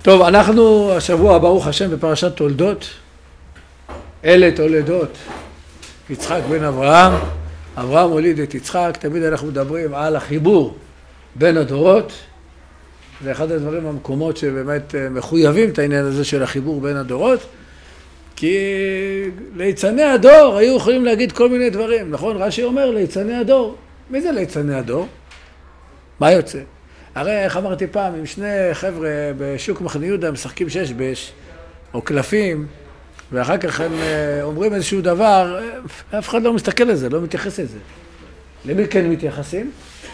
טוב, אנחנו השבוע ברוך השם בפרשת תולדות. אלה תולדות יצחק בן אברהם. אברהם הוליד את יצחק. תמיד אנחנו מדברים על החיבור בין הדורות. זה אחד הדברים המקומות שבאמת מחויבים את העניין הזה של החיבור בין הדורות. כי ליצני הדור היו יכולים להגיד כל מיני דברים. נכון? רש"י אומר ליצני הדור. מי זה ליצני הדור? מה יוצא? הרי איך אמרתי פעם, אם שני חבר'ה בשוק מחנה יהודה משחקים שש בש או קלפים, ואחר כך הם אומרים איזשהו דבר, אף אחד לא מסתכל לזה, לא מתייחס לזה. למי כן מתייחסים?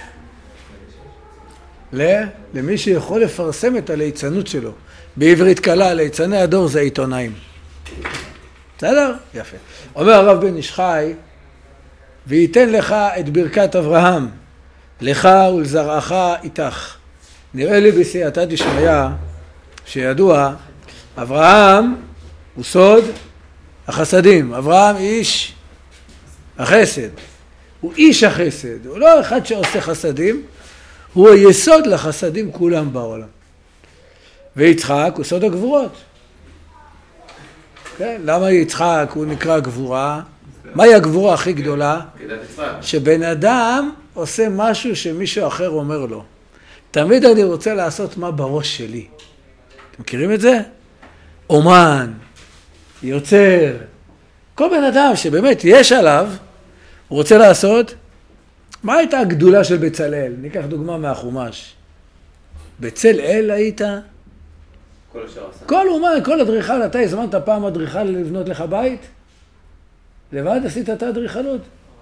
למי שיכול לפרסם את הליצנות שלו. בעברית קלה, ליצני הדור זה עיתונאים. בסדר? יפה. אומר הרב בן איש חי, וייתן לך את ברכת אברהם, לך ולזרעך איתך. נראה לי בסייעתא דשמיא שידוע, אברהם הוא סוד החסדים. אברהם איש החסד. הוא איש החסד. הוא לא אחד שעושה חסדים, הוא היסוד לחסדים כולם בעולם. ויצחק הוא סוד הגבורות. כן? למה יצחק הוא נקרא גבורה? מהי הגבורה הכי גדולה? שבן אדם עושה משהו שמישהו אחר אומר לו. תמיד אני רוצה לעשות מה בראש שלי. אתם מכירים את זה? אומן, יוצר. כל בן אדם שבאמת יש עליו, הוא רוצה לעשות. מה הייתה הגדולה של בצלאל? ניקח דוגמה מהחומש. בצלאל היית? כל אומן, כל אדריכל. אתה הזמנת פעם אדריכל לבנות לך בית? לבד עשית את האדריכלות?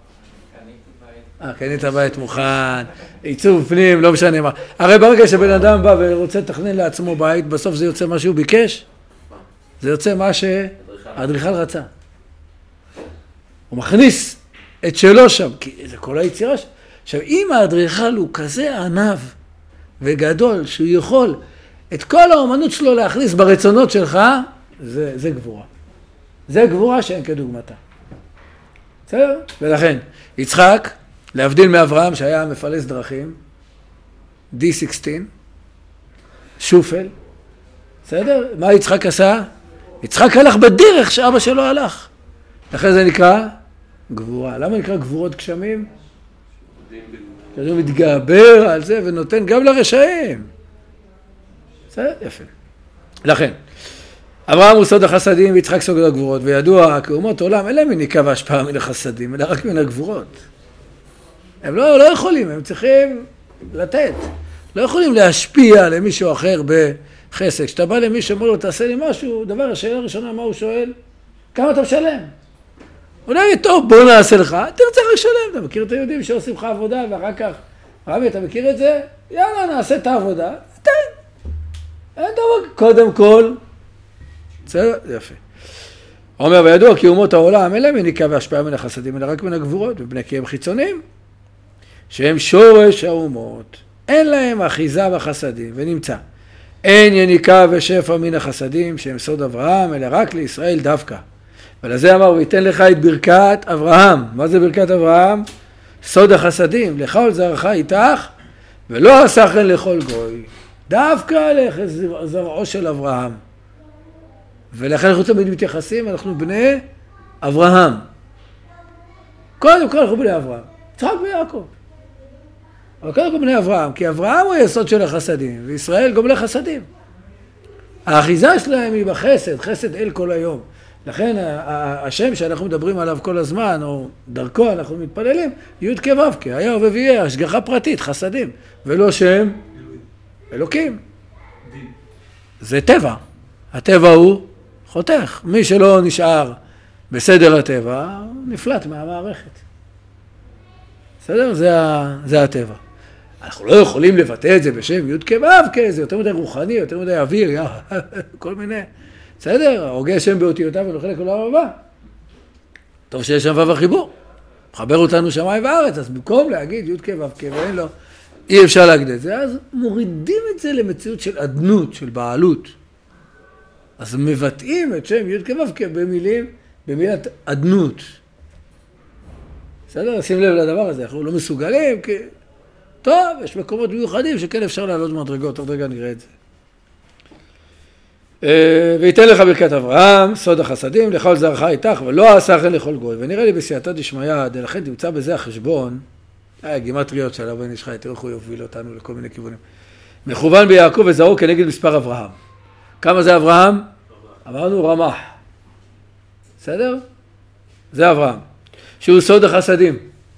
קנית בית מוכן, עיצוב פנים, לא משנה מה. הרי ברגע שבן אדם בא ורוצה לתכנן לעצמו בית, בסוף זה יוצא מה שהוא ביקש? זה יוצא מה שהאדריכל רצה. הוא מכניס את שלו שם, כי זה כל היצירה שם. עכשיו, אם האדריכל הוא כזה ענב וגדול, שהוא יכול את כל האומנות שלו להכניס ברצונות שלך, זה גבורה. זה גבורה שאין כדוגמתה. בסדר? ולכן, יצחק, להבדיל מאברהם שהיה מפלס דרכים, D16, שופל, בסדר? מה יצחק עשה? יצחק הלך בדרך שאבא שלו הלך. לכן זה נקרא גבורה. למה נקרא גבורות גשמים? כי הוא מתגבר על זה ונותן גם לרשעים. בסדר? יפה. לכן, אברהם הוא סוד החסדים ויצחק סוד הגבורות, וידוע כאומות עולם אין להם מניקה והשפעה מן החסדים, אלא רק מן הגבורות. הם לא יכולים, הם צריכים לתת. לא יכולים להשפיע למישהו אחר בחסד. כשאתה בא למישהו שאומר לו תעשה לי משהו, דבר השאלה הראשונה מה הוא שואל? כמה אתה משלם? הוא לא יגיד טוב בוא נעשה לך, תרצה רק לשלם. אתה מכיר את היהודים שעושים לך עבודה ואחר כך רבי אתה מכיר את זה? יאללה נעשה את העבודה, תן. אין דבר קודם כל. בסדר? יפה. אומר וידוע כי אומות העולם אין להם מניקה והשפעה מן החסדים אלא רק מן הגבורות ובני כי הם חיצוניים שהם שורש האומות אין להם אחיזה בחסדים ונמצא אין יניקה ושפע מן החסדים שהם סוד אברהם אלא רק לישראל דווקא ולזה אמר ויתן לך את ברכת אברהם. מה זה ברכת אברהם? סוד החסדים לך ולזרעך איתך ולא עשה כן לכל גוי דווקא לזרעו של אברהם. ולכן אנחנו תמיד מתייחסים, אנחנו בני אברהם. קודם כל אנחנו בני אברהם. יצחק ויעקב. אבל קודם כל בני אברהם, כי אברהם הוא היסוד של החסדים, וישראל גומלי חסדים. האחיזה שלהם היא בחסד, חסד אל כל היום. לכן השם שאנחנו מדברים עליו כל הזמן, או דרכו אנחנו מתפללים, י' כ' ו' כ', היה וביה, השגחה פרטית, חסדים, ולא שם אלוקים. זה טבע. הטבע הוא חותך. מי שלא נשאר בסדר הטבע, נפלט מהמערכת. בסדר? זה הטבע. אנחנו לא יכולים לבטא את זה בשם י' כ' ו' כ', זה יותר מדי רוחני, יותר מדי אוויר, כל מיני. בסדר? הוגה שם באותיותיו ונוחלק עולם הבא. טוב שיש שם ו' החיבור. מחבר אותנו שמיים וארץ, אז במקום להגיד י' כ' ו' כ' ואין לו, אי אפשר להגיד את זה, אז מורידים את זה למציאות של עדנות, של בעלות. אז מבטאים את שם י' כ' ו' כ' במילים, במילת עדנות. בסדר? שים לב לדבר הזה, אנחנו לא מסוגלים, כי טוב, יש מקומות מיוחדים שכן אפשר לעלות מדרגות, עוד רגע נראה את זה. ויתן לך ברכת אברהם, סוד החסדים, לכל זרעך איתך, ולא עשה כן לכל גוי. ונראה לי בסייעתא דשמיא, לכן תמצא בזה החשבון, גימטריות של הבן איש חי, תראו איך הוא יוביל אותנו לכל מיני כיוונים. מכוון ביעקב וזרעו כנגד מספר אברהם. כמה זה אברהם? אמרנו רמח. בסדר? זה אברהם. שהוא סוד החסדים.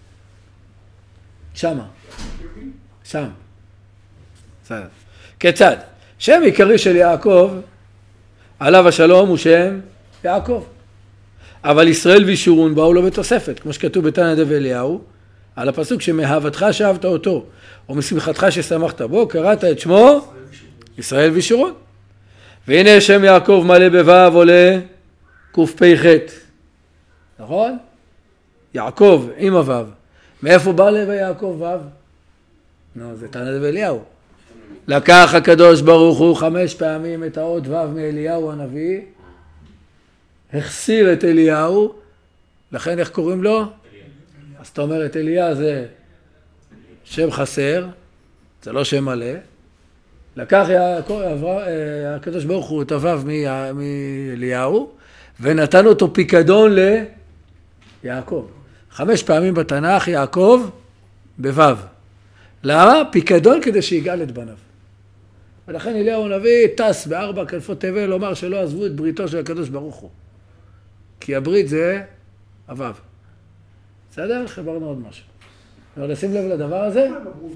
שמה. שם. בסדר. כיצד? שם עיקרי של יעקב, עליו השלום, הוא שם יעקב. אבל ישראל וישורון באו לו בתוספת, כמו שכתוב בתנא דבי אליהו, על הפסוק שמאהבתך שאהבת אותו, או משמחתך ששמחת בו, קראת את שמו ישראל וישורון. והנה שם יעקב מלא בוו עולה קפ"ח. נכון? יעקב עם הוו. מאיפה בא לב יעקב וו? נו, זה תנא דבי אליהו. לקח הקדוש ברוך הוא 5 פעמים את האות וו מאליהו הנביא, החסיר את אליהו, לכן איך קוראים לו? אז אתה אומר את אליה זה שם חסר, זה לא שם מלא. לקח הקדוש ברוך הוא את הוו מאליהו, ונתן אותו פיקדון ליעקב. 5 פעמים בתנ"ך יעקב בוו. למה? פיקדון כדי שיגאל את בניו. ולכן אליהו הנביא טס ב4 כנפות תבל לומר שלא עזבו את בריתו של הקדוש ברוך הוא. כי הברית זה הוו. בסדר? חברנו עוד משהו. לשים לב לדבר הזה?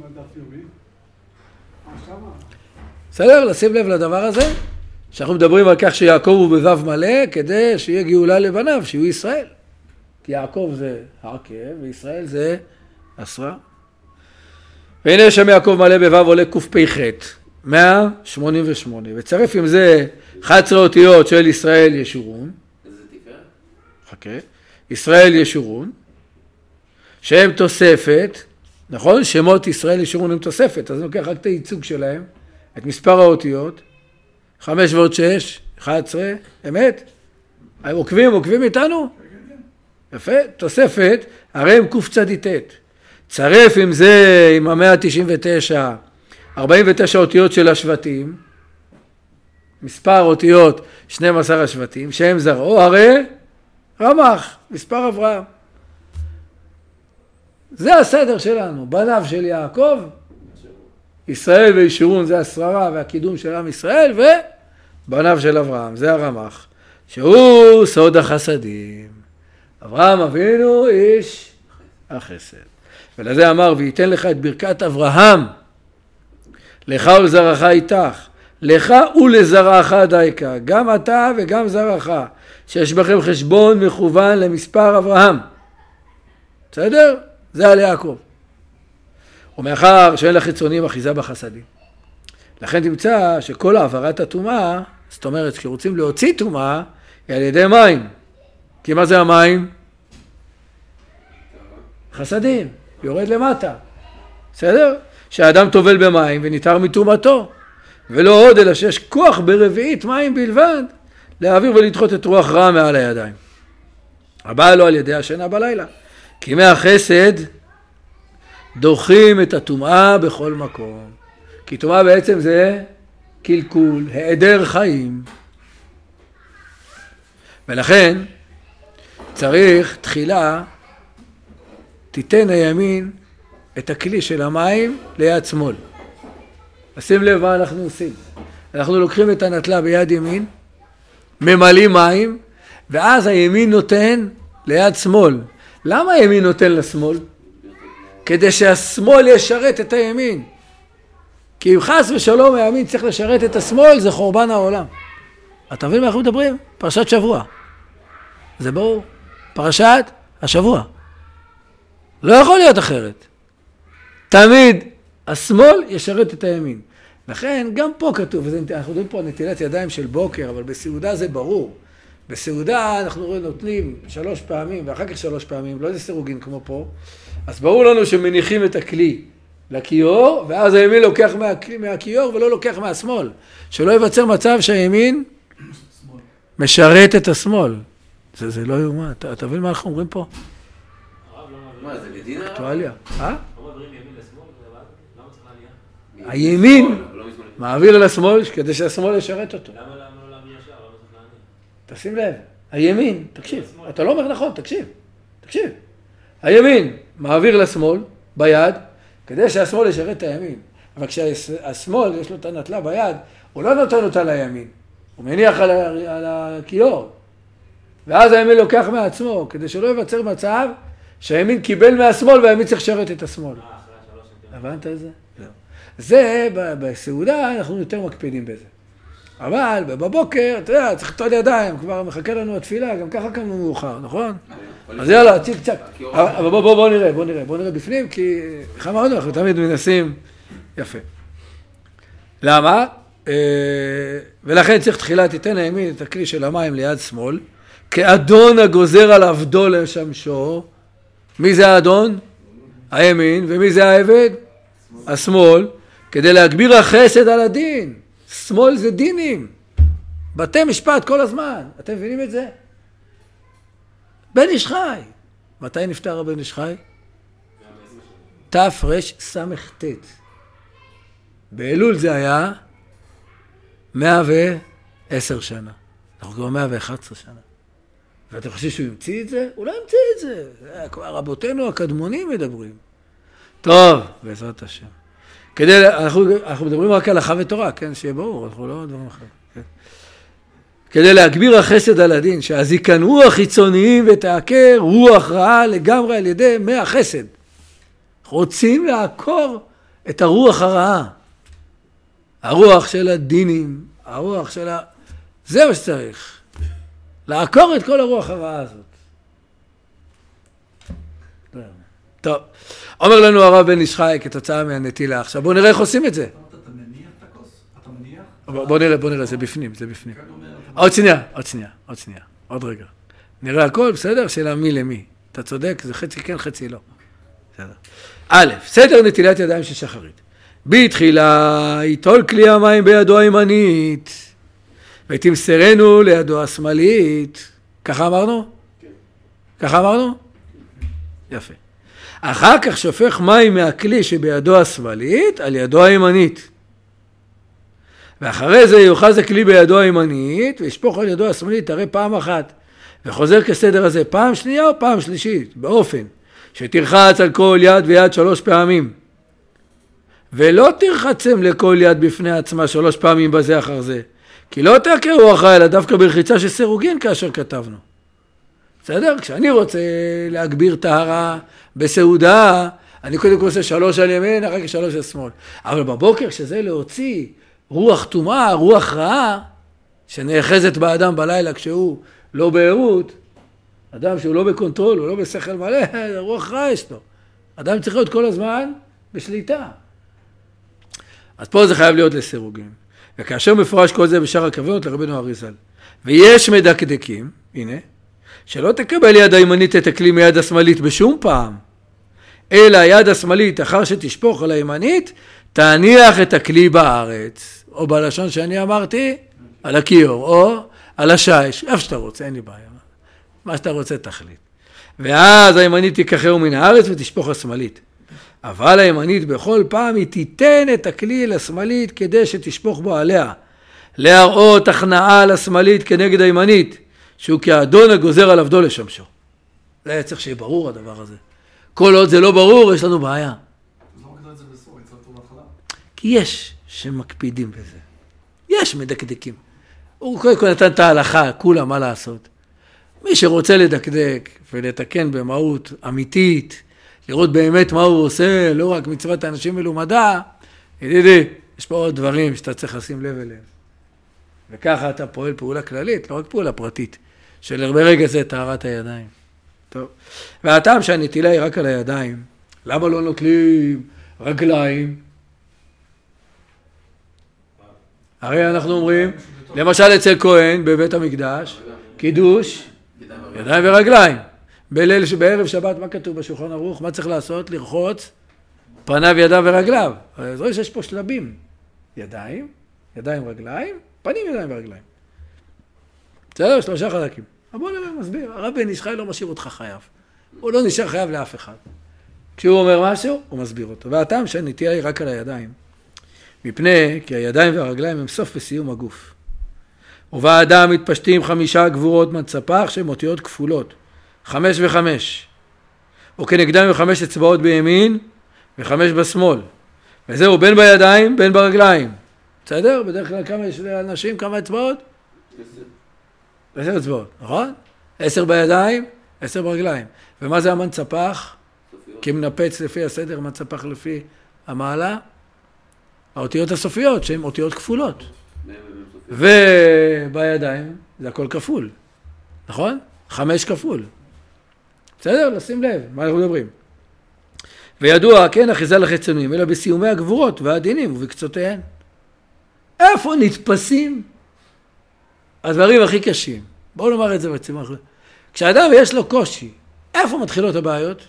בסדר? לשים לב לדבר הזה? שאנחנו מדברים על כך שיעקב הוא בוו מלא כדי שיהיה גאולה לבניו, שיהיו ישראל. כי יעקב זה עקב וישראל זה עשרה. והנה שם יעקב מלא בוו עולה קפ"ח, 188. וצרף עם זה 11 אותיות של ישראל ישורון. איזה תפארת? חכה. ישראל ישורון. שהם תוספת, נכון? שמות ישראל ישורון הם תוספת, אז נוקח רק את הייצוג שלהם, את מספר האותיות, 5 ועוד 6, 11, אמת? עוקבים איתנו? יפה, תוספת, הרי הם קצ"ט. צרף עם זה, עם 199, 49 אותיות של השבטים, מספר אותיות 12 השבטים, שהם זרעו, הרי רמח, מספר אברהם. זה הסדר שלנו, בניו של יעקב, ישראל וישורון זה השררה והקידום של עם ישראל, ובניו של אברהם, זה הרמח, שהוא סוד החסדים. אברהם אבינו איש החסד. ולזה אמר, וייתן לך את ברכת אברהם, לך ולזרעך איתך, לך ולזרעך דייקה, גם אתה וגם זרעך, שיש בכם חשבון מכוון למספר אברהם. בסדר? זה על יעקב. ומאחר שאין לחיצונים אחיזה בחסדים. לכן תמצא שכל העברת הטומאה, זאת אומרת, כשרוצים להוציא טומאה, היא על ידי מים. כי מה זה המים? חסדים, יורד למטה. בסדר? שהאדם טובל במים וניתר מטומאתו. ולא עוד אלא שיש כוח ברביעית מים בלבד, להעביר ולדחות את רוח רע מעל הידיים. הבא לו על ידי השינה בלילה. כי מהחסד דוחים את הטומאה בכל מקום. כי טומאה בעצם זה קלקול, היעדר חיים. ולכן צריך תחילה תיתן הימין את הכלי של המים ליד שמאל. שים לב מה אנחנו עושים. אנחנו לוקחים את הנטלה ביד ימין, ממלאים מים, ואז הימין נותן ליד שמאל. למה הימין נותן לשמאל? כדי שהשמאל ישרת את הימין. כי אם חס ושלום הימין צריך לשרת את השמאל, זה חורבן העולם. אתה מבין מה אנחנו מדברים? פרשת שבוע. זה ברור. פרשת השבוע. לא יכול להיות אחרת. תמיד השמאל ישרת את הימין. לכן גם פה כתוב, אנחנו יודעים פה נטילת ידיים של בוקר, אבל בסעודה זה ברור. בסעודה אנחנו נותנים 3 פעמים, ואחר כך 3 פעמים, לא איזה סירוגין כמו פה. אז ברור לנו שמניחים את הכלי לכיור, ואז הימין לוקח מהכיור ולא לוקח מהשמאל. שלא ייווצר מצב שהימין משרת את השמאל. זה לא יאומן. אתה מבין מה אנחנו אומרים פה? מה, זה בדין? אקטואליה. הימין מעביר לשמאל כדי שהשמאל ישרת אותו. תשים לב, הימין, תקשיב, אתה לא אומר נכון, תקשיב. הימין מעביר לשמאל ביד, כדי שהשמאל ישרת את הימין. אבל כשהשמאל יש לו את הנטלה ביד, הוא לא נותן אותה לימין, הוא מניח על הכיור. ואז הימין לוקח מעצמו, כדי שלא ייווצר מצב שהימין קיבל מהשמאל והימין צריך לשרת את השמאל. הבנת את זה? לא. זה, בסעודה אנחנו יותר מקפידים בזה. אבל בבוקר, אתה יודע, צריך לטול ידיים, כבר מחכה לנו התפילה, גם ככה קמנו מאוחר, נכון? אז יאללה, צ'יק צ'ק. אבל בוא נראה בפנים, כי איך אמרנו, אנחנו תמיד מנסים יפה. למה? ולכן צריך תחילה תיתן הימין את הכלי של המים ליד שמאל, כאדון הגוזר על עבדו לשמשו. מי זה האדון? הימין. ומי זה העבד? השמאל. כדי להגביר החסד על הדין. שמאל זה דינים. בתי משפט כל הזמן. אתם מבינים את זה? בן איש חי. מתי נפטר הבן איש חי? תרס"ט. באלול זה היה 110 שנה. אנחנו כבר 111 שנה. ואתה חושב שהוא המציא את זה? הוא לא המציא את זה. כבר רבותינו הקדמונים מדברים. טוב, בעזרת השם. אנחנו מדברים רק על הלכה ותורה, כן? שיהיה ברור, אנחנו לא דברים אחרים. כן? כדי להגביר החסד על הדין, שהזיכנהו החיצוניים ותעקר רוח רעה לגמרי על ידי מי החסד. רוצים לעקור את הרוח הרעה. הרוח של הדינים, הרוח של זה מה שצריך. לעקור את כל הרוח הרעה הזאת. טוב. אומר לנו הרב בן איש חי כתוצאה מהנטילה. עכשיו בואו נראה איך עושים את זה. אתה מניח את הכוס? אתה מניח? בואו נראה, זה בפנים. עוד שנייה. עוד רגע. נראה הכל, בסדר? שאלה מי למי. אתה צודק, זה חצי כן, חצי לא. בסדר. א', סדר נטילת ידיים של שחרית. בתחילה ייטול כלי המים בידו הימנית, ותמסרנו לידו השמאלית. ככה אמרנו? כן. ככה אמרנו? יפה. אחר כך שופך מים מהכלי שבידו השמאלית על ידו הימנית. ואחרי זה יוחז הכלי בידו הימנית, וישפוך על ידו השמאלית הרי פעם אחת. וחוזר כסדר הזה פעם שנייה או פעם שלישית, באופן שתרחץ על כל יד ויד 3 פעמים. ולא תרחצם לכל יד בפני עצמה 3 פעמים בזה אחר זה. כי לא תעקרו אחרי, אלא דווקא ברחיצה של סירוגין כאשר כתבנו. בסדר? כשאני רוצה להגביר טהרה בסעודה, אני קודם כל עושה 3 על ימין, אחר כך 3 על שמאל. אבל בבוקר שזה להוציא רוח טומאה, רוח רעה, שנאחזת באדם בלילה כשהוא לא בעירות, אדם שהוא לא בקונטרול, הוא לא בשכל מלא, רוח רעה יש לו. אדם צריך להיות כל הזמן בשליטה. אז פה זה חייב להיות לסירוגים. וכאשר מפורש כל זה בשאר הכוונות לרבנו אריז"ל. ויש מדקדקים, הנה, שלא תקבל יד הימנית את הכלי מיד השמאלית בשום פעם, אלא יד השמאלית אחר שתשפוך על הימנית, תניח את הכלי בארץ, או בלשון שאני אמרתי, על הכיור, או על השיש, איפה שאתה רוצה, אין לי בעיה. מה שאתה רוצה תחליט. ואז הימנית תיקחהו מן הארץ ותשפוך השמאלית. אבל הימנית בכל פעם היא תיתן את הכלי לשמאלית כדי שתשפוך בו עליה. להראות הכנעה לשמאלית כנגד הימנית, שהוא כאדון הגוזר על עבדו לשמשו. זה היה צריך שיהיה ברור הדבר הזה. כל עוד זה לא ברור, יש לנו בעיה. אז לא מגדל את זה בסור, יצרתו בהתחלה. כי יש שמקפידים בזה. יש מדקדקים. הוא קודם כל נתן את ההלכה, כולם מה לעשות. מי שרוצה לדקדק ולתקן במהות אמיתית, לראות באמת מה הוא עושה, לא רק מצוות האנשים מלומדה, ידידי, יש פה עוד דברים שאתה צריך לשים לב אליהם. וככה אתה פועל פעולה כללית, לא רק פעולה פרטית, של ברגע זה טהרת הידיים. טוב. והטעם שהנטילה היא רק על הידיים, למה לא נוטלים רגליים? הרי אנחנו אומרים, למשל אצל כהן בבית המקדש, קידוש, ידיים ורגליים. בערב שבת, מה כתוב בשולחן ערוך? מה צריך לעשות? לרחוץ פניו, ידיו ורגליו. אז רואה שיש פה שלבים. ידיים, רגליים, פנים, ידיים ורגליים. בסדר? 3 חלקים. אבל בוא נראה, מסביר. הרב בן איש חי לא משאיר אותך חייב. הוא לא נשאר חייב לאף אחד. כשהוא אומר משהו, הוא מסביר אותו. והטעם שהנטייה היא רק על הידיים. מפני כי הידיים והרגליים הם סוף וסיום הגוף. ובאדם מתפשטים 5 גבורות מצפח שהן אותיות כפולות, 5 ו5, וכנגדם 5 אצבעות בימין ו5 בשמאל, וזהו בין בידיים בין ברגליים. בסדר? בדרך כלל כמה יש לאנשים, כמה אצבעות? 10 אצבעות, נכון? 10 בידיים, 10 ברגליים. ומה זה המנצפח? כי מנפץ לפי הסדר, מנצפח לפי המעלה. האותיות הסופיות, שהן אותיות כפולות. ובידיים זה הכל כפול, נכון? 5 כפול. בסדר? לשים לב, מה אנחנו מדברים? וידוע, כן, אחיזה לחיצוניים, אלא בסיומי הגבורות והדינים ובקצותיהן. איפה נתפסים הדברים הכי קשים? בואו נאמר את זה בצורה אחרת. כשאדם יש לו קושי, איפה מתחילות הבעיות?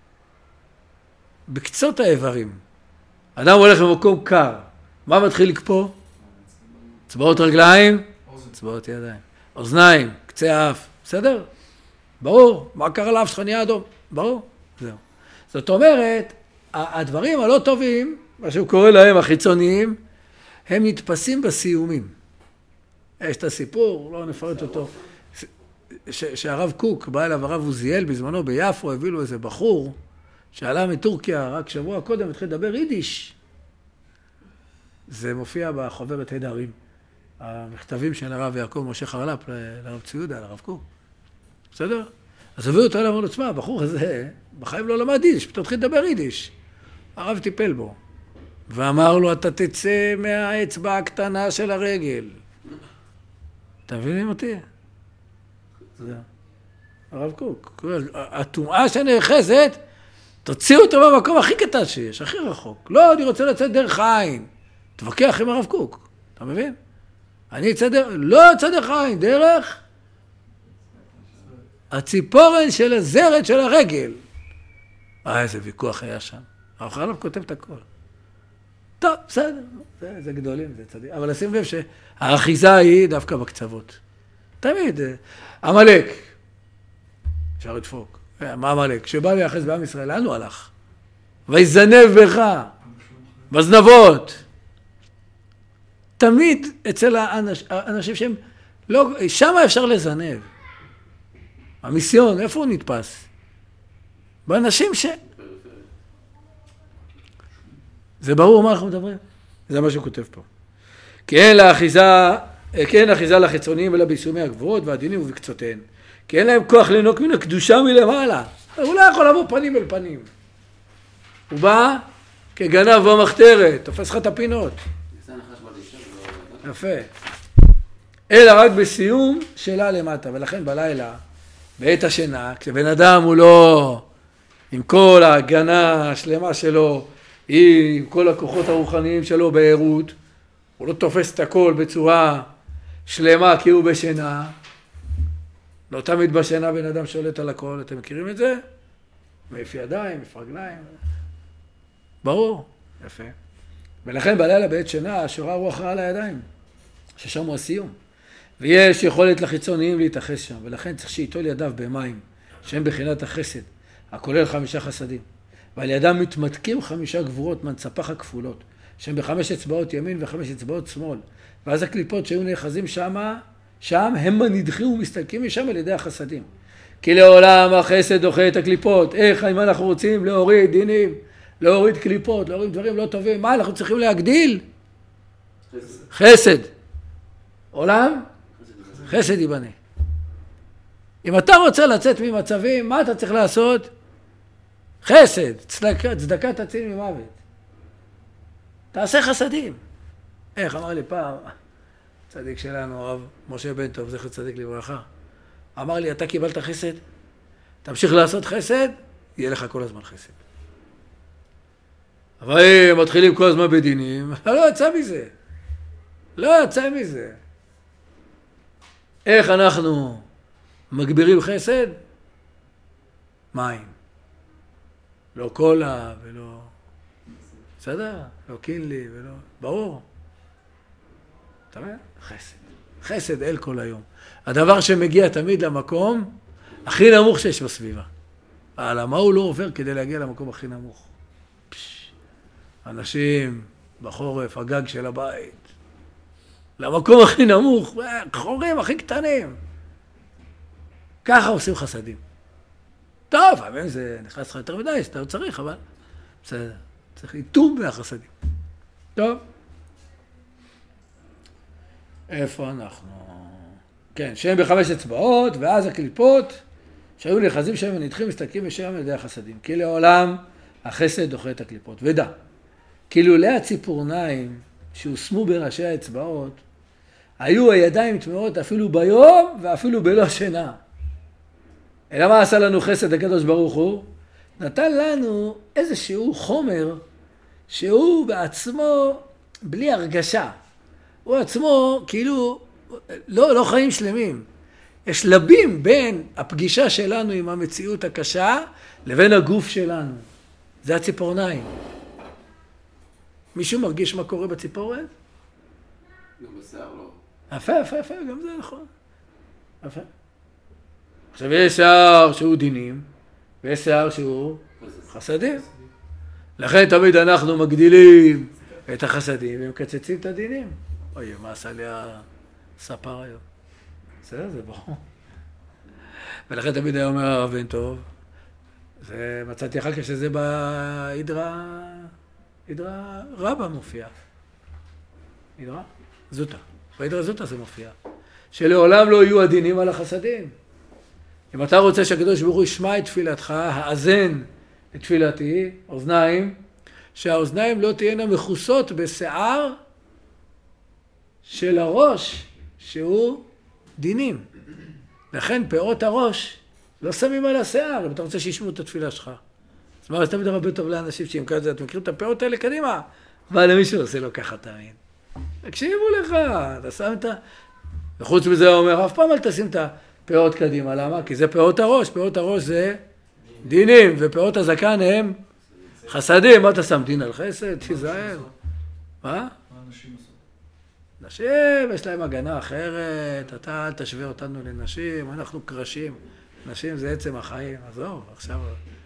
בקצות האיברים. אדם הולך במקום קר, מה מתחיל לקפוא? אצבעות רגליים, אצבעות ידיים. אוזניים, קצה האף, בסדר? ברור, מה קרה לאף שלך נהיה אדום? ברור, זהו. זאת אומרת, הדברים הלא טובים, מה שהוא קורא להם החיצוניים, הם נתפסים בסיומים. יש את הסיפור, לא נפרט אותו, שהרב קוק בא אליו הרב עוזיאל בזמנו ביפו, הביא לו איזה בחור שעלה מטורקיה רק שבוע קודם, התחיל לדבר יידיש. זה מופיע בחוברת הד הערים, המכתבים של הרב יעקב משה חרל"פ לרב ציודה, לרב קוק. בסדר? אז הביאו אותו אליו, אמרו לו, תשמע, הבחור הזה בחיים לא למד יידיש, פתאום התחיל לדבר יידיש. הרב טיפל בו, ואמר לו, אתה תצא מהאצבע הקטנה של הרגל. אתה מבינים אותי? זה הרב קוק. התנועה שנאחזת, תוציאו אותו במקום הכי קטן שיש, הכי רחוק. לא, אני רוצה לצאת דרך העין. תווכח עם הרב קוק, אתה מבין? אני אצא דרך, לא יצא דרך העין, דרך הציפורן של הזרת של הרגל. איזה ויכוח היה שם. הרב חרל"פ כותב את הכל. טוב, בסדר, זה גדולים, זה צדיק. אבל לשים לב שהאחיזה היא דווקא בקצוות. תמיד, עמלק, אפשר לדפוק. מה עמלק? כשבא להיאחז בעם ישראל, לאן הוא הלך? ויזנב בך, בזנבות. תמיד אצל האנשים שהם, לא, שם אפשר לזנב. המיסיון, איפה הוא נתפס? באנשים זה ברור מה אנחנו מדברים? זה מה שהוא כותב פה. כי אין אחיזה לחיצוניים אלא ביישומי הגבורות והדינים ובקצותיהן. כי אין להם כוח לנוק מן הקדושה מלמעלה. הוא לא יכול לבוא פנים אל פנים. הוא בא כגנב במחתרת, תופס לך את הפינות. יפה. אלא רק בסיום שלה למטה, ולכן בלילה, בעת השינה, כשבן אדם הוא לא עם כל ההגנה השלמה שלו, עם כל הכוחות הרוחניים שלו בעירות, הוא לא תופס את הכל בצורה שלמה כי הוא בשינה. לא תמיד בשינה בן אדם שולט על הכל, אתם מכירים את זה? מעיף ידיים, מעיף רגליים. ברור, יפה. ולכן בלילה בעת שינה שורה רוח רעה על הידיים, ששם הוא הסיום. ויש יכולת לחיצוניים להתאחז שם, ולכן צריך שיטול ידיו במים, שהם בחינת החסד, הכולל 5 חסדים. ועל ידם מתמתקים 5 גבורות מנצפח הכפולות, שהם ב5 אצבעות ימין ו5 אצבעות שמאל. ואז הקליפות שהיו נאחזים שם הם נדחים ומסתלקים משם על ידי החסדים. כי לעולם החסד דוחה את הקליפות. איך, אם אנחנו רוצים להוריד דינים, להוריד קליפות, להוריד דברים לא טובים, מה אנחנו צריכים להגדיל? חסד. עולם? חסד ייבנה. אם אתה רוצה לצאת ממצבים, מה אתה צריך לעשות? חסד, צדקה תציל ממוות. תעשה חסדים. איך, אמר לי פעם, צדיק שלנו, הרב משה בן טוב, זכר צדיק לברכה, אמר לי, אתה קיבלת חסד, תמשיך לעשות חסד, יהיה לך כל הזמן חסד. אבל הם מתחילים כל הזמן בדינים, לא יצא מזה. לא יצא מזה. איך אנחנו מגבירים חסד? מים. לא קולה ולא... בסדר? לא קינלי ולא... ברור. אתה מבין? חסד. חסד אל כל היום. הדבר שמגיע תמיד למקום הכי נמוך שיש בסביבה. על מה הוא לא עובר כדי להגיע למקום הכי נמוך. אנשים בחורף, הגג של הבית. למקום הכי נמוך, חורים הכי קטנים. ככה עושים חסדים. טוב, אבל זה נכנס לך יותר מדי, שאתה לא צריך, אבל בסדר, צריך איתום מהחסדים. טוב. איפה אנחנו? כן, שהם ב5 אצבעות, ואז הקליפות, שהיו נאחזים שם ונדחים, מסתלקים בשם על ידי החסדים. כי לעולם החסד דוחה את הקליפות. ודע, כי לולא הציפורניים שהושמו בראשי האצבעות, היו הידיים טמאות אפילו ביום ואפילו בלא שינה. אלא מה עשה לנו חסד הקדוש ברוך הוא? נתן לנו איזשהו חומר שהוא בעצמו בלי הרגשה. הוא עצמו כאילו לא חיים שלמים. יש שלבים בין הפגישה שלנו עם המציאות הקשה לבין הגוף שלנו. זה הציפורניים. מישהו מרגיש מה קורה בציפורת? גם בשיער לא. יפה, גם זה נכון. יפה. עכשיו יש שיער שהוא דינים, ויש שיער שהוא חסדים. לכן תמיד אנחנו מגדילים את החסדים ומקצצים את הדינים. אוי, מה עשה לי הספר היום? זה ברור. ולכן תמיד היה אומר הרב בן טוב, מצאתי אחר כך שזה בהידרה רבה מופיע. הידרה? זוטה. בהידרה זוטה זה מופיע. שלעולם לא יהיו עדינים על החסדים. אם אתה רוצה שהקדוש ברוך הוא ישמע את תפילתך, האזן את תפילתי, אוזניים, שהאוזניים לא תהיינה מכוסות בשיער של הראש, שהוא דינים. לכן פאות הראש לא שמים על השיער, אם אתה רוצה שישמעו את התפילה שלך. זאת אומרת, תמיד הרבה טוב לאנשים שהם כזה, אתם מכירים את הפאות האלה קדימה, אבל למישהו עושה לו ככה תמיד. תקשיבו לך, אתה שם את ה... וחוץ מזה הוא אומר, אף פעם אל תשים את הפאות קדימה, למה? כי זה פאות הראש, פאות הראש זה דינים, ופאות הזקן הם חסדים. מה אתה שם? דין על חסד? תיזהר. מה? מה אנשים עושים? נשים, יש להם הגנה אחרת, אתה אל תשווה אותנו לנשים, אנחנו קרשים. נשים זה עצם החיים, עזוב, עכשיו...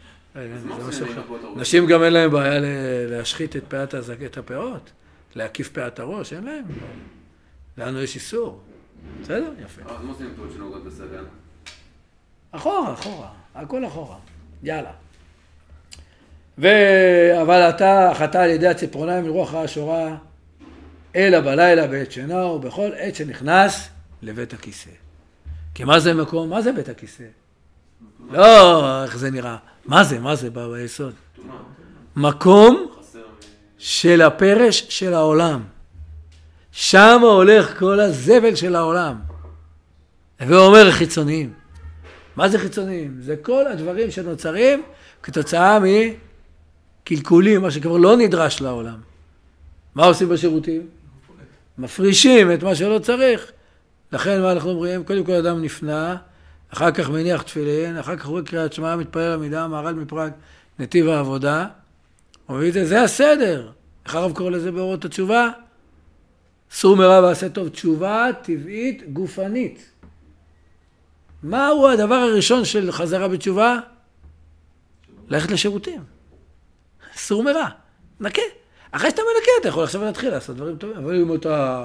נשים גם אין להם בעיה להשחית את הפאות, להקיף פאת הראש, אין להם. לנו יש איסור. בסדר? יפה. אז מה עושים פאות שנוגעות בסגן? אחורה, הכל אחורה. יאללה. אבל אתה חטא על ידי הציפורניים מרוח השורה, אלא בלילה בעת שינה ובכל עת שנכנס לבית הכיסא. כי מה זה מקום? מה זה בית הכיסא? לא, איך זה נראה? מה זה ביסוד? מקום של הפרש של העולם. שם הולך כל הזבל של העולם. ואומר חיצוניים. מה זה חיצוניים? זה כל הדברים שנוצרים כתוצאה מקלקולים, מה שכבר לא נדרש לעולם. מה עושים בשירותים? מפרישים את מה שלא צריך. לכן מה אנחנו אומרים? קודם כל אדם נפנה, אחר כך מניח תפילין, אחר כך רואה קריאת שמע, מתפלל עמידה, מהר"ל מפראג, נתיב העבודה. הוא מביא את זה, זה הסדר. איך הרב קורא לזה באורות התשובה? סור מרע ועשה טוב, תשובה טבעית גופנית. מהו הדבר הראשון של חזרה בתשובה? ללכת לשירותים. סור מרע, נקה. אחרי שאתה מנקה, אתה יכול עכשיו להתחיל לעשות דברים טובים. אבל אם אתה...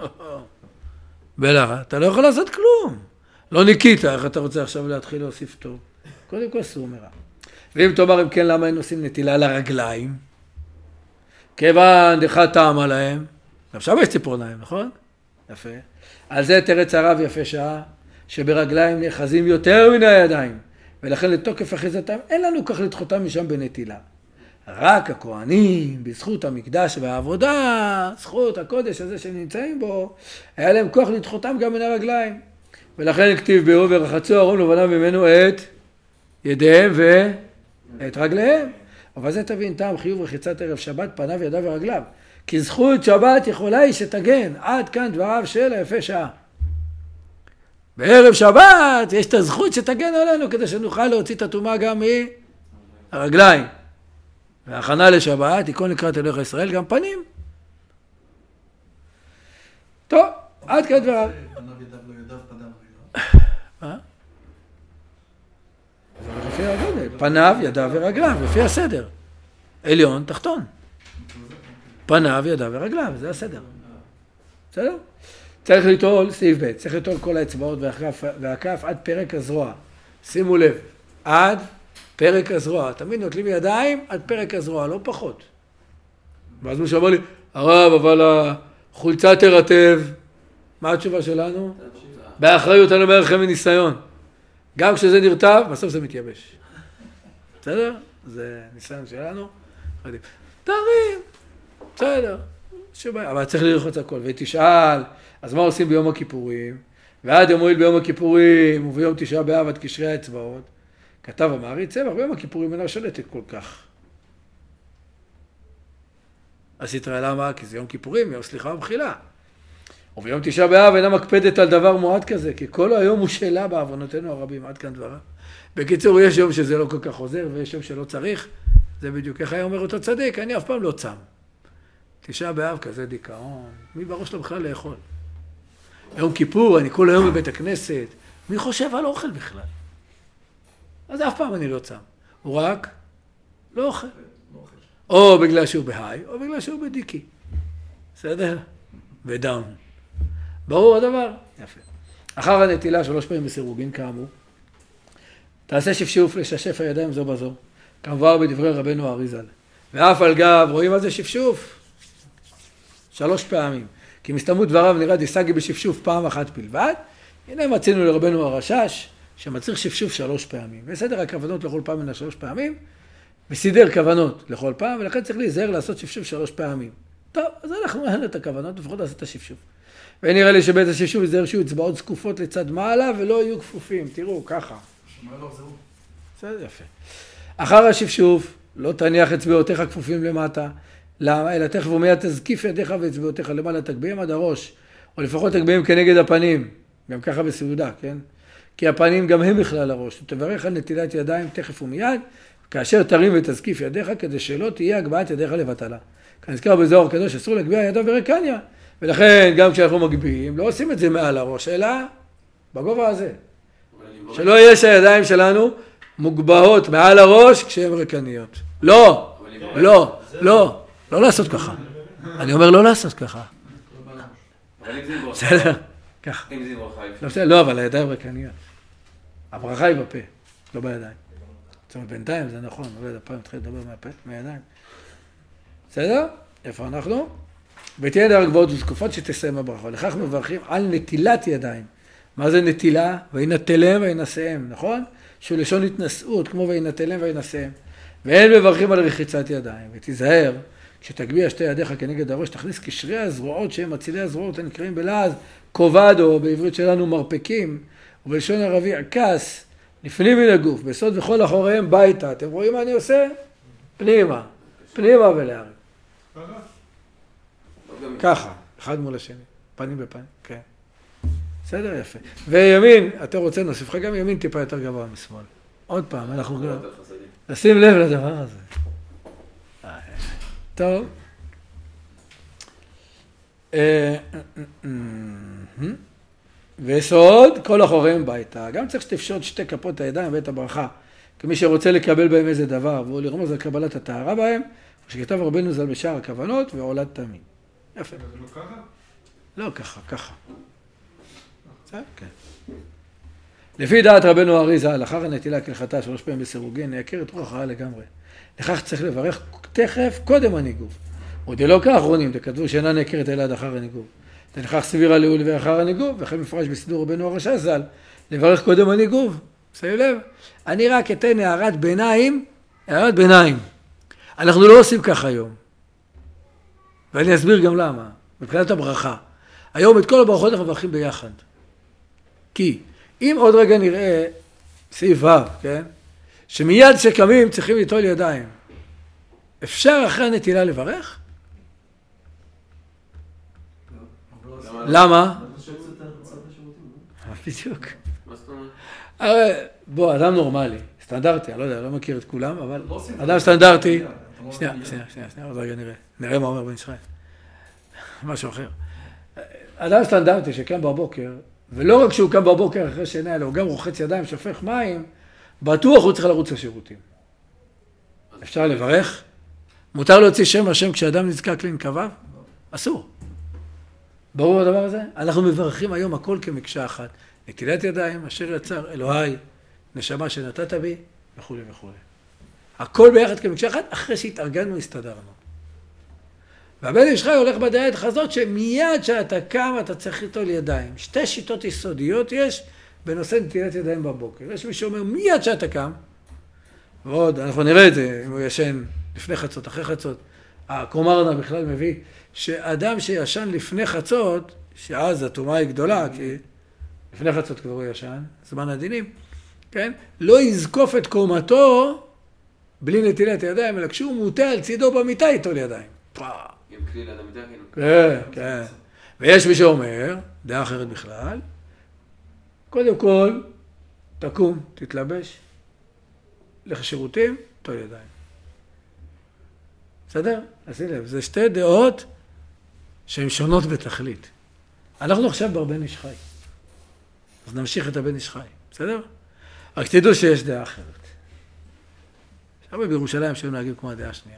בלרה, אתה לא יכול לעשות כלום. לא ניקית, איך אתה רוצה עכשיו להתחיל להוסיף טוב? קודם כל סור מרע. ואם תאמר אם כן, למה אין עושים נטילה לרגליים? כיוון דחה טעם עליהם. עכשיו יש ציפורניים, נכון? יפה. על זה תרץ הרב יפה שעה, שברגליים נאחזים יותר מן הידיים, ולכן לתוקף אחיזתם אין לנו כך לדחותם משם בנטילה. רק הכהנים, בזכות המקדש והעבודה, זכות הקודש הזה שנמצאים בו, היה להם כוח לדחותם גם מן הרגליים. ולכן כתיב באו ורחצו אהרון ובניו ממנו את ידיהם ואת רגליהם. אבל זה תבין טעם חיוב רחיצת ערב שבת, פניו, ידיו ורגליו. כי זכות שבת יכולה היא שתגן. עד כאן דבריו של היפה שעה. בערב שבת יש את הזכות שתגן עלינו כדי שנוכל להוציא את הטומאה גם מהרגליים. וההכנה לשבת, תיקון לקראת אלוהיך ישראל, גם פנים. טוב, עד כאן דבריו. פניו ידיו לא ידיו, פניו רגליו. מה? זה לפי הגודל. פניו, ידיו ורגליו, לפי הסדר. עליון, תחתון. פניו, ידיו ורגליו, זה הסדר. בסדר? צריך ליטול, סעיף ב', צריך ליטול כל האצבעות והכף עד פרק הזרוע. שימו לב, עד פרק הזרוע. תמיד נוטלים ידיים עד פרק הזרוע, לא פחות. ואז מישהו אמר לי, הרב, אבל החולצה תרטב. מה התשובה שלנו? באחריות אני אומר לכם מניסיון. גם כשזה נרטב, בסוף זה מתייבש. בסדר? זה ניסיון שלנו. תרים, בסדר. אבל צריך ללחוץ הכל. ותשאל, אז מה עושים ביום הכיפורים? ועד יום מועיל ביום הכיפורים, וביום תשעה באב עד קשרי האצבעות. כתב המעריץ, צמח ביום הכיפורים אינה שולטת כל כך. אז התראה למה? כי זה יום כיפורים, יום סליחה ומחילה. וביום תשעה באב אינה מקפדת על דבר מועט כזה, כי כל היום הוא שאלה בעוונותינו הרבים, עד כאן דברה. בקיצור, יש יום שזה לא כל כך עוזר, ויש יום שלא צריך. זה בדיוק איך היה אומר אותו צדיק, אני אף פעם לא צם. תשעה באב כזה דיכאון, מי בראש לו בכלל לאכול? יום כיפור, אני כל היום בבית הכנסת, מי חושב על אוכל בכלל? אז אף פעם אני לא צם, הוא רק לא אוכל. או בגלל שהוא בהיי, או בגלל שהוא בדיקי. בסדר? ודאון. ברור הדבר? יפה. אחר הנטילה 3 פעמים בסירוגין כאמור, תעשה שפשוף לששף הידיים זו בזו, כמובן בדברי רבנו האריז"ל. ואף על גב, רואים מה זה שפשוף? 3 פעמים. כי מסתמות דבריו נראה דיסגי בשפשוף פעם אחת בלבד. הנה מצינו לרבנו הרשש, שמצריך שפשוף 3 פעמים. וסדר הכוונות לכל פעם מן 3 פעמים, וסידר כוונות לכל פעם, ולכן צריך להיזהר לעשות שפשוף 3 פעמים. טוב, אז אנחנו נהנה את הכוונות, לפחות לעשות את השפשוף. ונראה לי שבית השפשוף יזהר שיהיו אצבעות זקופות לצד מעלה, ולא יהיו כפופים. תראו, ככה. בסדר, יפה. אחר השפשוף, לא תניח אצבעותיך כפופים למטה. למה? אלא תכף ומיד תזקיף ידיך ואצבעותיך למעלה, תגביהם עד הראש, או לפחות תגביהם כנגד הפנים. גם ככה בסעודה, כן? כי הפנים גם הם בכלל הראש. ותברך על נטילת ידיים תכף ומיד, כאשר תרים ותזקיף ידיך, כדי שלא תהיה הגבהת ידיך לבטלה. כנזכר בזוהר הקדוש, אסור להגביה ידיו ברקניה. ולכן, גם כשאנחנו מגביהים, לא עושים את זה מעל הראש, אלא בגובה הזה. שלא יהיה שהידיים שלנו מוגבהות מעל הראש כשהן רקניות. לא, לא, לא, לא לעשות ככה. אני אומר לא לעשות ככה. בסדר, ככה. לא, אבל הידיים רקניות. הברכה היא בפה, לא בידיים. זאת אומרת, בינתיים זה נכון, אבל הפעם התחיל לדבר מהפה, מהידיים. בסדר? איפה אנחנו? ותהיה דרך גבוהות וזקופות שתסיים הברכה. לכך מברכים על נטילת ידיים. מה זה נטילה? וינטלם וינשאם, נכון? שהוא לשון התנשאות, כמו וינטלם וינשאם. ואין מברכים על רחיצת ידיים. ותיזהר, כשתגביע 2 ידיך כנגד הראש, תכניס קשרי הזרועות שהם מצילי הזרועות, הם נקראים בלעז קובדו, בעברית שלנו מרפקים, ובלשון ערבי עקס, לפנים מן הגוף, בסוד וכל אחוריהם ביתה. אתם רואים מה אני עושה? פנימה, פנימה ולהרים. ככה, אחד מול השני, פנים בפנים, כן. בסדר, יפה. וימין, אתה רוצה נוסיף לך גם ימין טיפה יותר גבוה משמאל. עוד פעם, אנחנו נשים לב לדבר הזה. טוב. וסוד, כל אחוריהם ביתה. גם צריך שתפשוט 2 כפות הידיים ואת הברכה. כמי שרוצה לקבל בהם איזה דבר, והוא לרמוז על קבלת הטהרה בהם, שכתב רבנו ז"ל בשער הכוונות ועולת תמיד. יפה. זה לא ככה? לא ככה, ככה. כן. לפי דעת רבנו האריז"ל, לאחר הנטילה כהלכתה 3 פעמים בסירוגין, נעקר את רוח הרע לגמרי. לכך צריך לברך תכף קודם הניגוב. ודלא כאחרונים, תכתבו שאינה נעקרת אלא עד אחר הניגוב. לכך סביר הלאול ואחר הניגוב, וכן מפרש בסידור רבנו הרש"ש ז"ל, לברך קודם הניגוב. שימו לב, אני רק אתן הערת ביניים, הערת ביניים. אנחנו לא עושים כך היום. ואני אסביר גם למה, מבחינת הברכה. היום את כל הברכות אנחנו מברכים ביחד. כי אם עוד רגע נראה סעיף ו', כן? שמיד שקמים צריכים ליטול ידיים. אפשר אחרי הנטילה לברך? למה? בדיוק. הרי, בוא, אדם נורמלי, סטנדרטי, אני לא יודע, לא מכיר את כולם, אבל אדם סטנדרטי, שנייה, עוד רגע נראה מה אומר בן ישראל. משהו אחר. אדם סטנדרטי שקם בבוקר, ולא רק שהוא קם בבוקר אחרי שינה, אלא הוא גם רוחץ ידיים, שופך מים, בטוח הוא צריך לרוץ לשירותים. אפשר לברך? מותר להוציא שם השם כשאדם נזקק לנקביו? אסור. ברור הדבר הזה? אנחנו מברכים היום הכל כמקשה אחת. נטילת ידיים, אשר יצר אלוהי, נשמה שנתת בי, וכו' וכו'. הכל ביחד כמקשה אחת, אחרי שהתארגנו, הסתדרנו. והבן איש חי הולך בדרך הזאת שמיד שאתה קם, אתה צריך ליטול ידיים. שתי שיטות יסודיות יש בנושא נטילת ידיים בבוקר. יש מי שאומר, מיד שאתה קם, ועוד, אנחנו נראה את זה, אם הוא ישן לפני חצות, אחרי חצות. הקומרנה בכלל מביא שאדם שישן לפני חצות, שאז התאומה היא גדולה, כי לפני חצות כבר הוא ישן, זמן הדינים, כן? לא יזקוף את קומתו בלי נטילת ידיים, אלא כשהוא מוטה על צידו במיטה ייטול ידיים. עם כלי ליד המיטה, כן, כן. ויש מי שאומר, דעה אחרת בכלל, קודם כל, תקום, תתלבש, לך שירותים, טול ידיים. בסדר? עשי לב, זה שתי דעות שהן שונות בתכלית. אנחנו עכשיו בבן איש חי. אז נמשיך את הבן איש חי, בסדר? רק תדעו שיש דעה אחרת. עכשיו בירושלים שהיו נהגים כמו הדעה השנייה.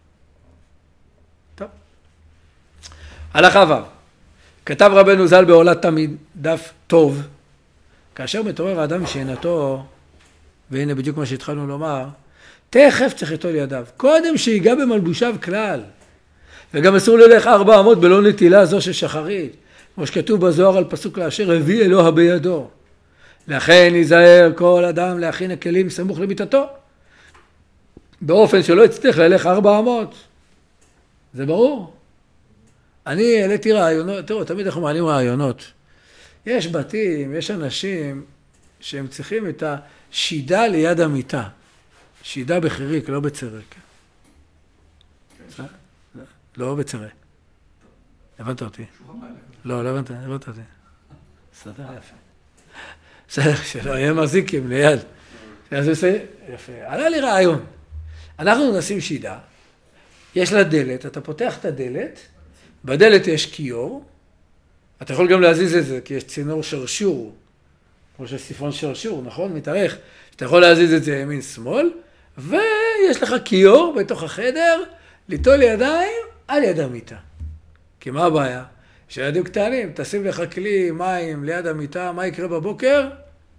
טוב. הלכה ו' כתב רבנו ז"ל בעולת תמיד, דף טוב, כאשר מתעורר האדם משענתו, והנה בדיוק מה שהתחלנו לומר, תכף צריך ליטול ידיו, קודם שיגע במלבושיו כלל, וגם אסור ללך 400 בלא נטילה זו של שחרית, כמו שכתוב בזוהר על פסוק לאשר הביא אלוה בידו. לכן ייזהר כל אדם להכין הכלים סמוך למיטתו, באופן שלא יצטרך ללך 400. זה ברור? אני העליתי רעיונות, תראו, תמיד אנחנו מעלים רעיונות. יש בתים, יש אנשים שהם צריכים את השידה ליד המיטה. שידה בחיריק, לא בצרק. לא בצרק. הבנת אותי? לא, לא הבנת אותי. סדר יפה. בסדר, שלא יהיה מזיקים ליד. אז זה יפה. עלה לי רעיון. אנחנו נשים שידה, יש לה דלת, אתה פותח את הדלת, בדלת יש כיור, אתה יכול גם להזיז את זה, כי יש צינור שרשור, כמו שסיפון שרשור, נכון? מתארך, אתה יכול להזיז את זה ימין שמאל, ויש לך כיור בתוך החדר, ליטול ידיים על יד המיטה. כי מה הבעיה? כשילדים קטנים, תשים לך כלי מים ליד המיטה, מה יקרה בבוקר?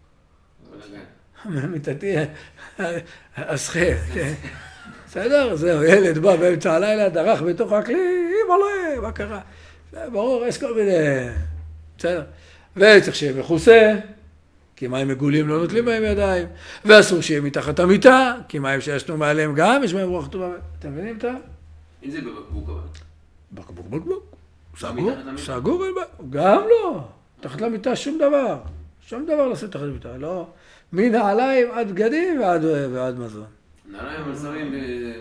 מיטתי, אסחר, כן. בסדר? זהו, ילד בא באמצע הלילה, דרך בתוך הכלי, אימא'לה, מה קרה? ברור, יש כל מיני... בסדר. וצריך שיהיה מכוסה, כי מים מגולים לא נוטלים בהם ידיים, ואסור שיהיה מתחת המיטה, כי מים שישנו מעליהם גם, יש בהם רוח טובה. אתם מבינים את ה? אם זה בבקבוק אבל. בקבוק. סגור, גם לא. תחת למיטה שום דבר. שום דבר לשים תחת למיטה, לא. מנעליים עד בגדים ועד מזון. נעליים אבל שמים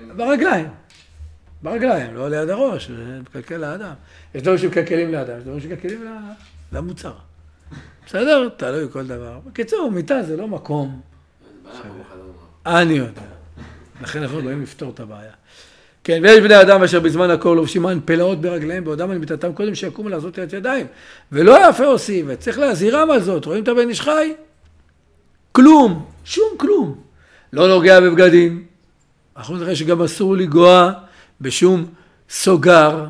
ברגליים, לא ליד הראש, זה מקלקל לאדם. יש דברים שמקלקלים לאדם, יש דברים שמקלקלים למוצר. בסדר? תלוי כל דבר. בקיצור, מיטה זה לא מקום. אני יודע. לכן אנחנו באים לפתור את הבעיה. כן, ויש בני אדם אשר בזמן הכל לובשים פלאות ברגליהם, בעודם על מיטתם קודם שיקומו לעשות את ידיים. ולא יפה עושים, וצריך להזהירם על זאת. רואים את הבן איש חי? כלום, שום כלום. לא נוגע בבגדים. אנחנו נראה שגם אסור לגוע בשום סוגר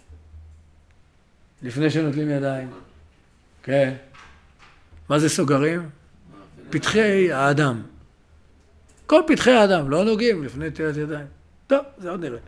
לפני שנוטלים ידיים. כן. מה זה סוגרים? פתחי האדם. כל פתחי האדם, לא נוגעים לפני נטילת ידיים. טוב, זה עוד נראה.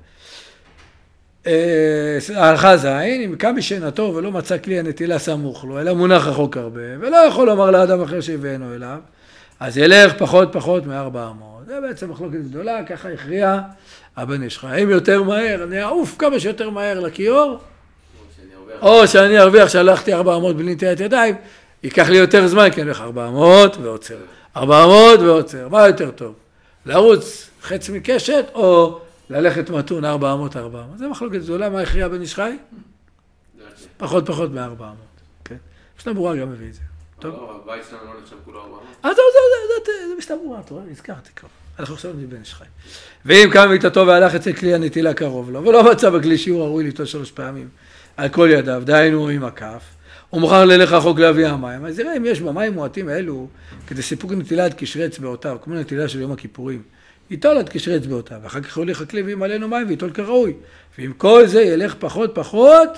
ההלכה זין, אם קם משענתו ולא מצא כלי הנטילה סמוך לו, אלא מונח רחוק הרבה, ולא יכול לומר לאדם אחר שהבאנו אליו, אז ילך פחות מ-400. זה בעצם מחלוקת גדולה, ככה הכריע הבן איש חי. אם יותר מהר, אני אעוף כמה שיותר מהר לכיור, או שאני ארוויח שהלכתי 400 בלי נטילת ידיים, ייקח לי יותר זמן, כי אני הולך 400 ועוצר. 400 ועוצר. מה יותר טוב? לרוץ חץ מקשת, או ללכת מתון 400. זה מחלוקת גדולה, מה הכריע הבן איש חי? פחות מ-400. כן. משנה ברורה גם מביא את זה. טוב. הבית שלנו לא נחשב כולו 400. זה משנה ברורה, אתה רואה? הזכרתי כבר. אנחנו עכשיו נביא בן איש חי. ואם קם מיטתו והלך אצל כלי הנטילה קרוב לו, ולא מצא בכלי שיעור הראוי ליטול 3 פעמים על כל ידיו, דהיינו עם הכף, הוא מוכר ללך רחוק להביא המים. אז נראה אם יש במים מועטים האלו, כדי סיפוק נטילה עד קשרי אצבעותיו, כמו נטילה של יום הכיפורים, ייטול עד קשרי אצבעותיו, ואחר כך יוליך הכלי וימלאנו מים וייטול כראוי. ועם כל זה ילך פחות,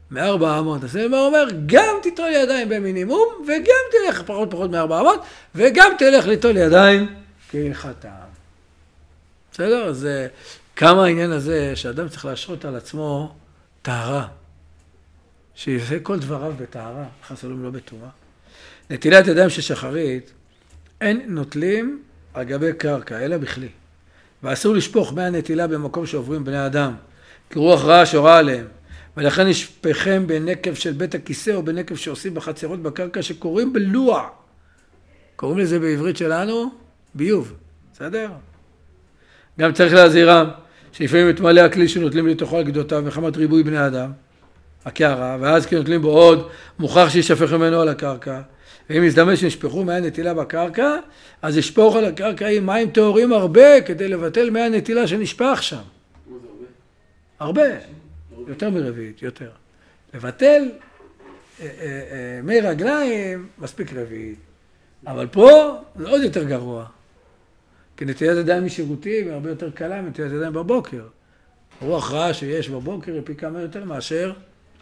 מ-400. אז הוא אומר, גם תיטול ידיים במינימום, וגם תלך פחות מ-400, וגם תלך ליטול ידיים כחתם. בסדר? אז כמה העניין הזה שאדם צריך להשרות על עצמו טהרה. שיעשה כל דבריו בטהרה, חס ושלום לא בטומאה. נטילת ידיים של שחרית, אין נוטלים על גבי קרקע, אלא בכלי. ואסור לשפוך מי הנטילה במקום שעוברים בני אדם, כי רוח רעה שורה עליהם. ולכן ישפכם בנקב של בית הכיסא או בנקב שעושים בחצרות בקרקע שקוראים בלוע. קוראים לזה בעברית שלנו ביוב, בסדר? גם צריך להזהירם שלפעמים מתמלא הכלי שנוטלים לתוכו על גדותיו מחמת ריבוי בני אדם, הקערה, ואז כי נוטלים בו עוד, מוכרח שישפך ממנו על הקרקע. ואם יזדמן שנשפכו מי הנטילה בקרקע, אז ישפוך על הקרקע עם מים טהורים הרבה, כדי לבטל מי הנטילה שנשפך שם. מה זה הרבה. יותר מרביעית, יותר. לבטל מי רגליים, מספיק רביעית. אבל פה זה עוד יותר גרוע. כי נטילת ידיים משירותים היא הרבה יותר קלה מנטילת ידיים בבוקר. רוח רעה שיש בבוקר היא פי כמה יותר מאשר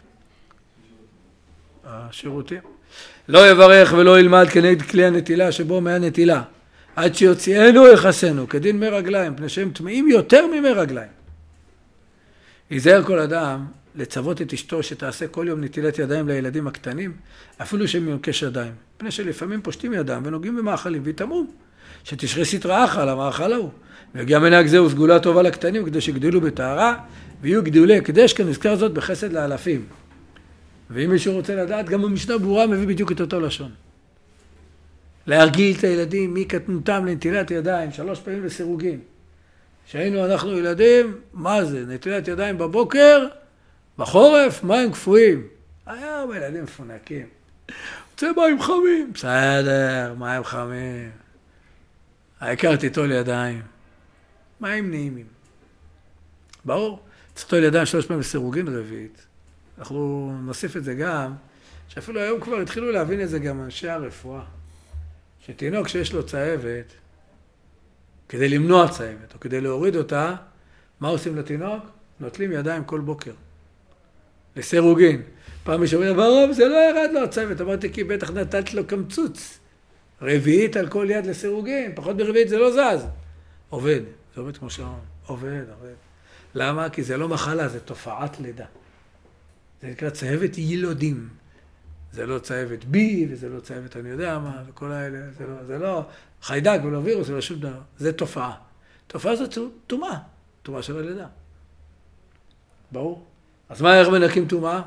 השירותים. לא יברך ולא ילמד כנגד כלי הנטילה שבו מי הנטילה. עד שיוציאנו יחסנו, כדין מי רגליים, פני שהם טמאים יותר ממי רגליים. ייזהר כל אדם לצוות את אשתו שתעשה כל יום נטילת ידיים לילדים הקטנים, אפילו שהם יונקש ידיים. פני שלפעמים פושטים ידם ונוגעים במאכלים ויתאמרו, שתשרה סטרא אחרא למאכל ההוא. ויגיע מנהג זהו סגולה טובה לקטנים כדי שיגדלו בטהרה ויהיו גדולי הקדש, כנזכר זאת בחסד לאלפים. ואם מישהו רוצה לדעת, גם במשנה ברורה מביא בדיוק את אותו לשון. להרגיל את הילדים מקטנותם לנטילת ידיים 3 פעמים לסירוגין. שהיינו אנחנו ילדים, מה זה? נטילת ידיים בבוקר, בחורף, מים קפואים. היום ילדים מפונקים. רוצה מים חמים. בסדר, מים חמים. העיקר תיטול ידיים. מים נעימים. ברור, תיטול ידיים 3 פעמים לסירוגין רביעית. אנחנו נוסיף את זה גם, שאפילו היום כבר התחילו להבין את זה גם אנשי הרפואה. שתינוק שיש לו צהבת, כדי למנוע צהבת, או כדי להוריד אותה, מה עושים לתינוק? נוטלים ידיים כל בוקר. לסירוגין. פעם מישהו אומר, ברוב, זה לא ירד לו הצהבת. אמרתי, כי בטח נתת לו קמצוץ. רביעית על כל יד לסירוגין. פחות ברביעית זה לא זז. עובד. זה עובד כמו שעון. עובד. למה? כי זה לא מחלה, זה תופעת לידה. זה נקרא צהבת ילודים. זה לא צהבת בי, וזה לא צהבת אני יודע מה, וכל האלה, זה לא חיידק ולא וירוס, זה לא שום דבר. זה תופעה. תופעה זאת טומאה. טומאה של הלידה. ברור. אז מה, איך מנקים טומאה?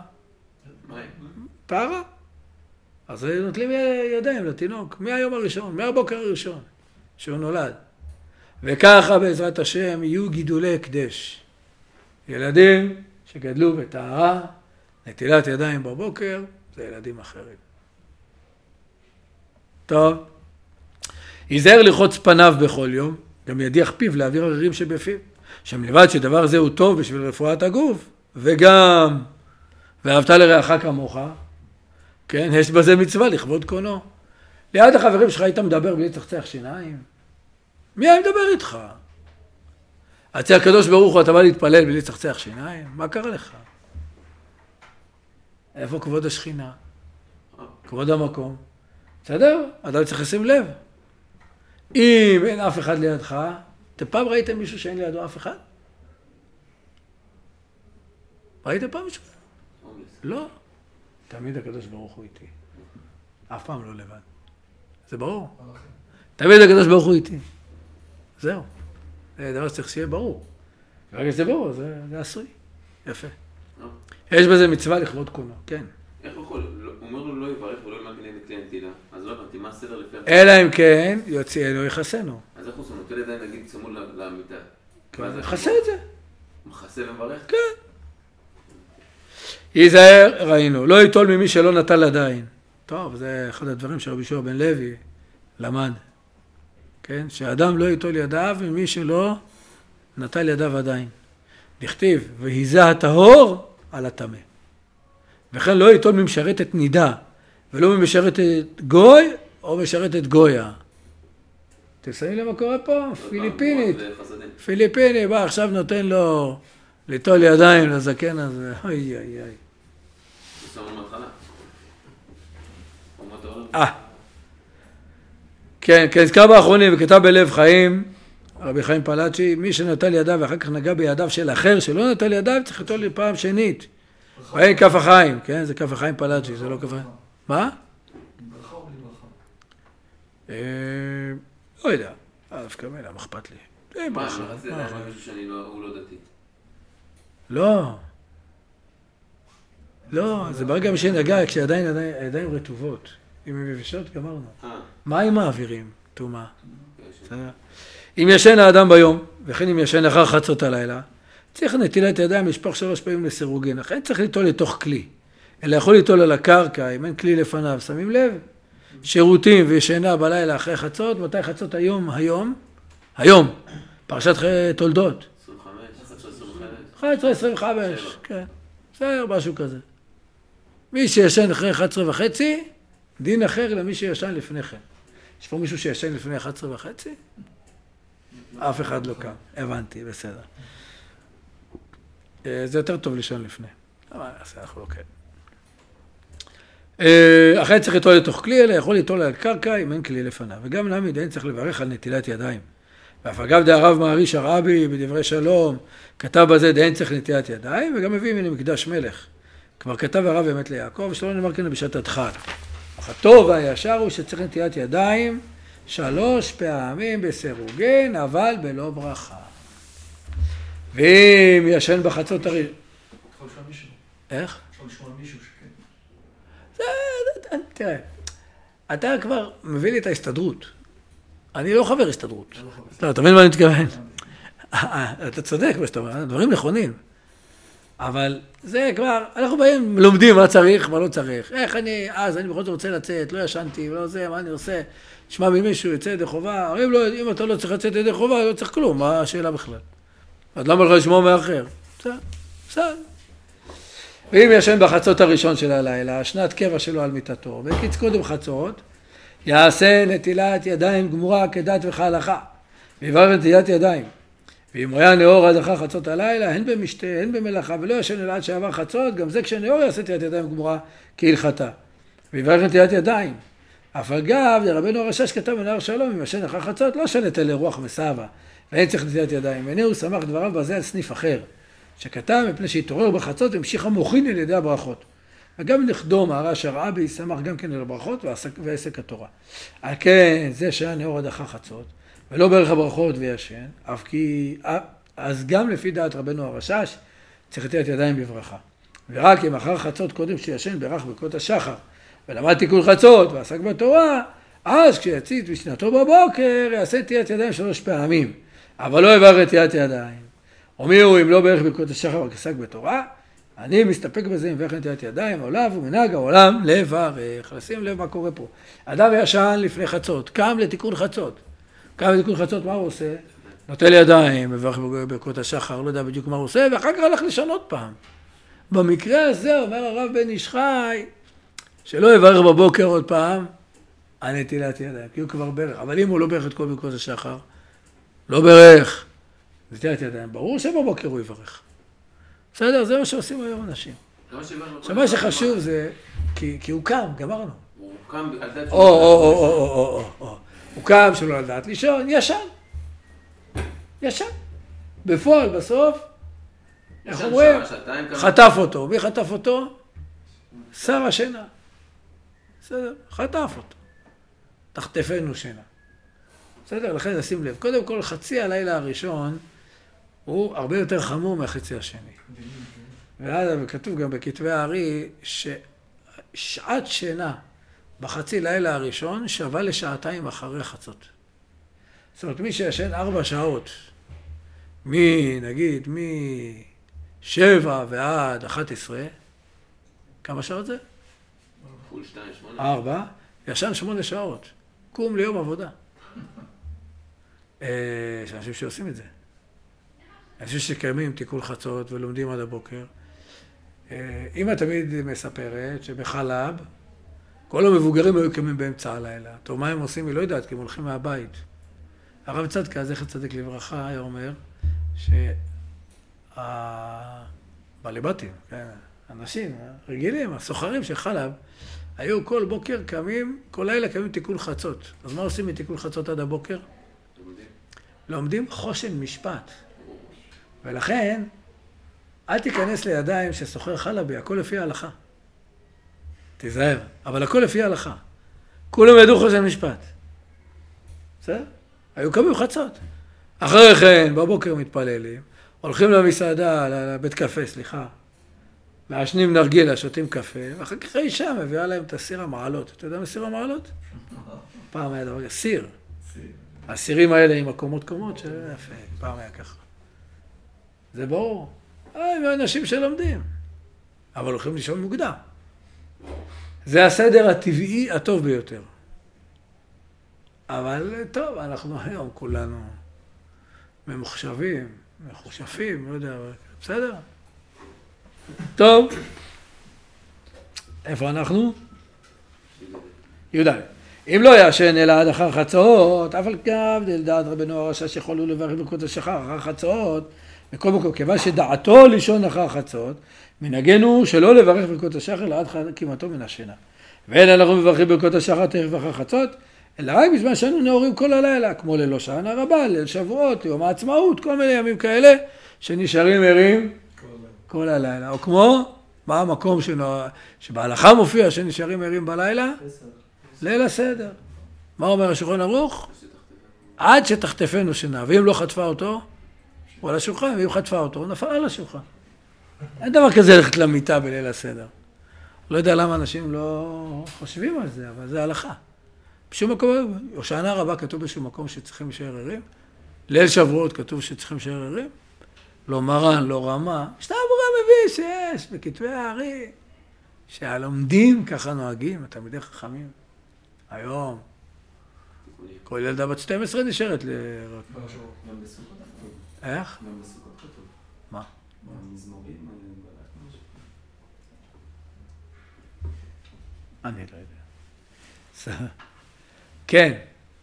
טהרה. אז נוטלים ידיים לתינוק, מהיום הראשון, מהבוקר הראשון, שהוא נולד. וככה בעזרת השם יהיו גידולי הקדש. ילדים שגדלו בטהרה, נטילת ידיים בבוקר, זה ילדים אחרים. טוב. ייזהר לחוץ פניו בכל יום, גם ידיח פיו להעביר הררים שבפיו. שמלבד שדבר זה הוא טוב בשביל רפואת הגוף, וגם ואהבת לרעך כמוך, כן, יש בזה מצווה לכבוד קונו. ליד החברים שלך היית מדבר בלי צחצח שיניים. מי היה מדבר איתך? הצי הקדוש ברוך הוא, אתה בא להתפלל בלי צחצח שיניים? מה קרה לך? איפה כבוד השכינה? כבוד המקום. בסדר? אדם צריך לשים לב. אם אין אף אחד לידך, אתם פעם ראיתם מישהו שאין לידו אף אחד? ראיתם פעם מישהו? לא. תמיד הקדוש ברוך הוא איתי. אף פעם לא לבד. זה ברור. תמיד הקדוש ברוך הוא איתי. זהו. זה דבר שצריך שיהיה ברור. ברגע שזה ברור, זה עשוי. יפה. יש בזה מצווה לכבוד קונו, כן. איך הוא יכול? הוא אומר לו לא יברך ולא ילמד כנגד כלי הנטילה. אז לא הבנתי, מה הסדר לפי... אלא אם כן, יוציאנו יחסנו. אז איך הוא עושה? נוטל ידיים נגיד צמוד למיטה. מכסה את זה. מכסה ומברך? כן. ייזהר, ראינו, לא ייטול ממי שלא נטל עדיין. טוב, זה אחד הדברים שרבי יהושע בן לוי למד. כן? שאדם לא ייטול ידיו ממי שלא נטל ידיו עדיין. נכתיב, והיזה הטהור על הטמא. וכן לא ייטול ממשרתת נידה, ולא ממשרתת גוי, או משרתת גויה. אתם שמים למה קורה פה? פיליפינית. פיליפיני, בא, עכשיו נותן לו ליטול ידיים לזקן הזה. אוי אוי אוי. ששמנו מההתחלה. אומות העולם. כן, כנזכר באחרונים, וכתב בלב חיים, רבי חיים פלאצ'י, מי שנטל ידיו ואחר כך נגע בידיו של אחר, שלא נטל ידיו, צריך לטול פעם שנית. ואין כף החיים, כן? זה כף החיים פלאצ'י, זה לא כף החיים. מה? ברכה או בלי ברכה? לא יודע. דווקא מילה, מה אכפת לי? מה, אני רציתי לדעת מישהו שהוא לא דתי. לא, זה ברגע שנגע, כשעדיין הידיים רטובות. אם הן יבשות, גמרנו. מים מעבירים, טומאה. אם ישן האדם ביום, וכן אם ישן אחר חצות הלילה, צריך נטילת ידיים לשפוך 3 פעמים לסירוגין. לכן צריך ליטול לתוך כלי. אלא יכול ליטול על הקרקע, אם אין כלי לפניו. שמים לב? שירותים וישנה בלילה אחרי חצות, מתי חצות היום. פרשת תולדות. 11:25, כן. בסדר, משהו כזה. מי שישן אחרי 11:30, דין אחר למי שישן לפני כן. יש פה מישהו שישן לפני 11:30? אף אחד לא קם. הבנתי, בסדר. זה יותר טוב לישון לפני. אבל אנחנו לא כן. אחרי צריך ליטול לתוך כלי, אלא יכול ליטול על קרקע אם אין כלי לפניו. וגם נעמיד, אין צריך לברך על נטילת ידיים. ואף אגב דהרב מעריש הרבי בדברי שלום, כתב בזה דאין צריך נטילת ידיים, וגם מביא מן מקדש מלך. כבר כתב הרב אמת ליעקב, ושלא נאמר כן בשעת הדחק. אך הטוב והישר הוא שצריך נטילת ידיים 3 פעמים בסירוגין, אבל בלא ברכה. ואם ישן בחצות הראשון... יכול לשמוע מישהו. איך? יכול לשמוע מישהו שכן. תראה, אתה כבר מביא לי את ההסתדרות. אני לא חבר הסתדרות. לא, אתה מבין מה אני מתכוון? אתה צודק מה שאתה אומר, דברים נכונים. אבל זה כבר, אנחנו באים, לומדים מה צריך, מה לא צריך. איך אני בכל זאת רוצה לצאת, לא ישנתי, לא זה, מה אני עושה? תשמע ממישהו, יצא ידי חובה. אם אתה לא צריך לצאת ידי חובה, לא צריך כלום, מה השאלה בכלל? אז למה לך לשמוע מאחר? בסדר. ואם ישן בחצות הראשון של הלילה, שנת קבע שלו על מיטתו, וקיץ קודם חצות, יעשה נטילת ידיים גמורה כדת וכהלכה, ויברר נטילת ידיים. ואם הוא היה נאור עד אחר חצות הלילה, הן במשתה, הן במלאכה, ולא ישן אלא עד שעבר חצות, גם זה כשנאור יעשה נטילת ידיים גמורה כהלכתה. ויברר נטילת ידיים. אף אגב, רבנו הרשש כתב בנהר שלום, אם ישן אחר חצות, לא שנטל לרוח מסבא, ואין צריך נטילת ידיים. והנה הוא שמח דבריו בזה על סניף אחר, שכתב מפני שהתעורר בחצות, המשיך המוחין על ידי הברכות. וגם נכדו מהר"ש הרבי שמח גם כן על הברכות ועסק התורה. על כן, זה שהיה נאור עד אחר חצות, ולא בערך הברכות וישן, אז גם לפי דעת רבנו הרשש, צריך לתת ידיים בברכה. ורק אם אחר חצות קודם שישן ברך ברכות השחר, ולמד תיקון חצות ועסק בתורה, אז כשיצית משנתו בבוקר, יעשה נטילת ידיים 3 פעמים, אבל לא יברך נטילת ידיים. אומרו, אם לא בערך ברכות השחר ועסק בתורה, אני מסתפק בזה עם מברך נטילת ידיים, עולב ומנהג העולם לברך. לשים לב מה קורה פה. אדם ישן לפני חצות, קם לתיקון חצות. מה הוא עושה? נוטל ידיים, מברך ברכות השחר, לא יודע בדיוק מה הוא עושה, ואחר כך הלך לשנות עוד פעם. במקרה הזה אומר הרב בן איש חי, שלא יברך בבוקר עוד פעם, על נטילת ידיים, כי הוא כבר ברך. אבל אם הוא לא ברך את כל ברכות השחר, לא ברך, נטילת ידיים, ברור שבבוקר הוא יברך. בסדר, זה מה שעושים היום אנשים. מה שחשוב זה, כי הוא קם, גמרנו. הוא קם על דעת... הוא קם שלא על דעת לישון, ישן. בפועל, בסוף, איך אומרים? חטף אותו. מי חטף אותו? שר השינה. בסדר, חטף אותו. תחטפנו שינה. בסדר, לכן נשים לב. קודם כל, חצי הלילה הראשון הוא הרבה יותר חמור מהחצי השני. ואז כתוב גם בכתבי הארי ששעת שינה בחצי לילה הראשון שווה לשעתיים אחרי חצות. זאת אומרת, מי שישן 4 שעות, נגיד, מ7 ועד 11, כמה שעות זה? כפול 2, 8. 4, ישן 8 שעות. קום ליום עבודה. יש אנשים שעושים את זה. אנשים שקיימים תיקון חצות ולומדים עד הבוקר. אמא תמיד מספרת שבחלב, כל המבוגרים היו קמים באמצע הלילה. טוב, מה הם עושים? היא לא יודעת, כי הם הולכים מהבית. הרב צדקה, זכר צדיק לברכה, היה אומר, בעלי בתים, כן, אנשים רגילים, הסוחרים של חלב, היו כל בוקר קמים, כל לילה קמים תיקון חצות. אז מה עושים מתיקון חצות עד הבוקר? לומדים חושן משפט. ולכן, אל תיכנס לידיים שסוחר חלבי, הכל לפי ההלכה. תיזהר, אבל הכל לפי ההלכה. כולם ידעו חושן משפט. בסדר? היו קמים חצות. אחרי כן, בבוקר מתפללים, הולכים למסעדה, לבית קפה, סליחה. מעשנים נרגילה, שותים קפה, ואחר כך האישה מביאה להם את הסיר המעלות. אתה יודע מה סיר המעלות? פעם היה דבר, סיר. הסירים האלה עם הקומות קומות, שיפה, פעם היה ככה. זה ברור. הם אנשים שלומדים, אבל הולכים לישון מוקדם. זה הסדר הטבעי הטוב ביותר. אבל טוב, אנחנו היום כולנו ממוחשבים, מחושפים, לא יודע, בסדר? טוב, איפה אנחנו? יהודה. אם לא ישן אלא עד אחר חצות, אבל גם דעת רבנו הרשע שיכולו לברך ברכות השחר אחר חצות, מכל מקום, כיוון שדעתו לישון אחר חצות, מנהגנו שלא לברך ברכות השחר אלא עד קימתו מן השינה. ואין אנחנו מברכים ברכות השחר תכף אחר חצות, אלא רק בזמן שאנו נאורים כל הלילה, כמו ליל הושענא רבה, ליל שבועות, יום העצמאות, כל מיני ימים כאלה שנשארים ערים כל הלילה. או כמו, מה המקום שבהלכה מופיע שנשארים ערים בלילה? ליל הסדר. מה אומר השולחן ערוך? עד שתחטפנו שינה, ואם לא חטפה אותו, הוא על השולחן, ואם חטפה אותו, הוא נפל על השולחן. אין דבר כזה ללכת למיטה בליל הסדר. לא יודע למה אנשים לא חושבים על זה, אבל זה הלכה. בשום מקום, הושענא רבה כתוב בשום מקום שצריכים להישאר ערים, ליל שבועות כתוב שצריכים להישאר ערים, לא מרן, לא רמה, שתה אמורה מביא שיש בכתבי הארי, שהלומדים ככה נוהגים, התלמידי חכמים. היום, כל ילדה בת 12 נשארת גם בסוכות כתוב. איך? גם בסוכות כתוב. מה? במזמורים, אני לא יודע. כן.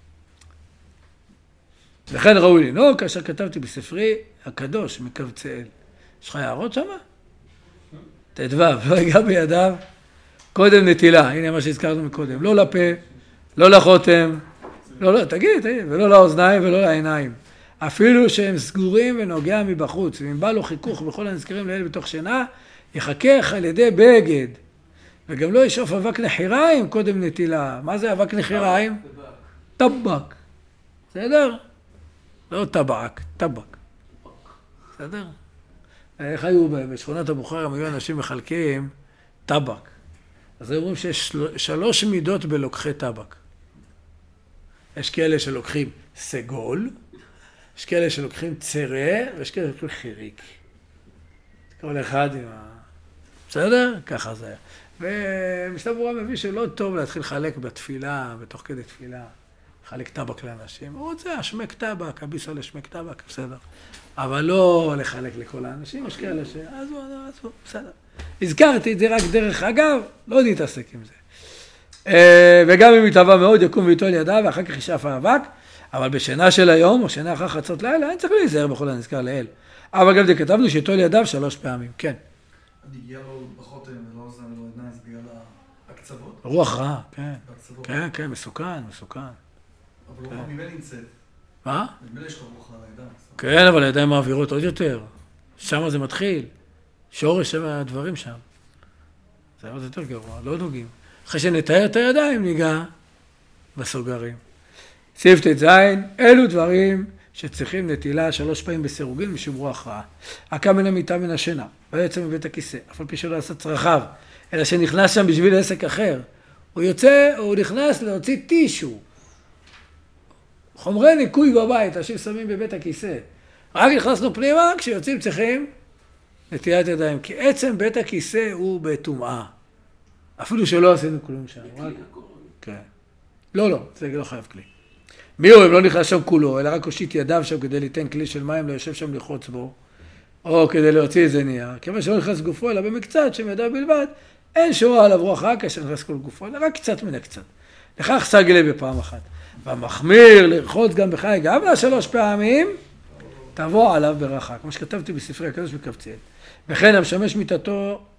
לכן ראוי לנהוג, כאשר כתבתי בספרי הקדוש מקבצאל. יש לך הערות שמה? ט"ו, לא יגע בידיו, קודם נטילה, הנה מה שהזכרנו מקודם, לא לפה, לא לחותם, תגיד, ולא לאוזניים ולא לעיניים. אפילו שהם סגורים ונוגע מבחוץ, ואם בא לו חיכוך בכל הנזכרים לאל בתוך שינה, יחכך על ידי בגד. וגם לא ישאוף אבק נחיריים קודם נטילה. מה זה אבק נחיריים? טבק. בסדר? לא טבק, טבק. בסדר? איך היו בשכונת הבוכר, הם היו אנשים מחלקים טבק. אז אומרים שיש 3 מידות בלוקחי טבק. יש כאלה שלוקחים סגול, יש כאלה שלוקחים צרה, ויש כאלה שלוקחים חיריק. כל אחד עם ה... בסדר? ככה זה היה. ומשנה ברורה מביא שלא טוב להתחיל לחלק בתפילה, בתוך כדי תפילה, לחלק טבק לאנשים. הוא רוצה, שמק טבק, הביסו לשמק טבק, בסדר. אבל לא לחלק לכל האנשים, יש כאלה ש... אז הוא, בסדר. הזכרתי את זה רק דרך אגב, לא נתעסק עם זה. וגם אם יתאווה מאוד, יקום ויטול ידיו, ואחר כך ישאף האבק, אבל בשינה של היום, או שינה אחר חצות לילה, אין צריך להיזהר בכל הנזכר לאל. אבל גם זה כתבנו שיטול ידיו 3 פעמים, כן. הגיע לו בחוטם ולא עוזר לו עיניים, זה בגלל הקצוות? רוח רעה, כן. הקצוות. כן, כן, מסוכן. אבל רוח ממילא נמצאת. מה? ממילא יש לך רוח על הידיים. כן, אבל הידיים מעבירות עוד יותר. שם זה מתחיל. שורש הדברים שם. זה יותר גרוע, לא נוגעים. אחרי שנתאר את הידיים, ניגע בסוגרים. סעיף ט"ז, אלו דברים שצריכים נטילה 3 פעמים בסירוגין משום רוח רעה. הקם מן המיטה מן השינה, ויצא מבית הכיסא, אף על פי שלא עשה צרכיו, אלא שנכנס שם בשביל עסק אחר. הוא נכנס להוציא טישו. חומרי ניקוי בבית, אנשים שמים בבית הכיסא. רק נכנסנו פנימה, כשיוצאים צריכים נטילת ידיים, כי עצם בית הכיסא הוא בטומאה. אפילו שלא עשינו כלום שם. כן. לא, זה לא חייב כלי. מי הוא אם לא נכנס שם כולו, אלא רק הושיט ידיו שם כדי ליתן כלי של מים, לא יושב שם לחוץ בו, או כדי להוציא איזה נייר. כיוון שלא נכנס גופו, אלא במקצת, שם ידיו בלבד, אין שורה עליו רוח רעה כאשר נכנס כל גופו, אלא רק קצת מן הקצת. לכך סגלה בפעם אחת. והמחמיר לרחוץ גם בחי גבלה 3 פעמים, תבוא עליו ברכה, כמו שכתבתי בספרי הקדוש מקבצאל. וכן המשמש מיטתו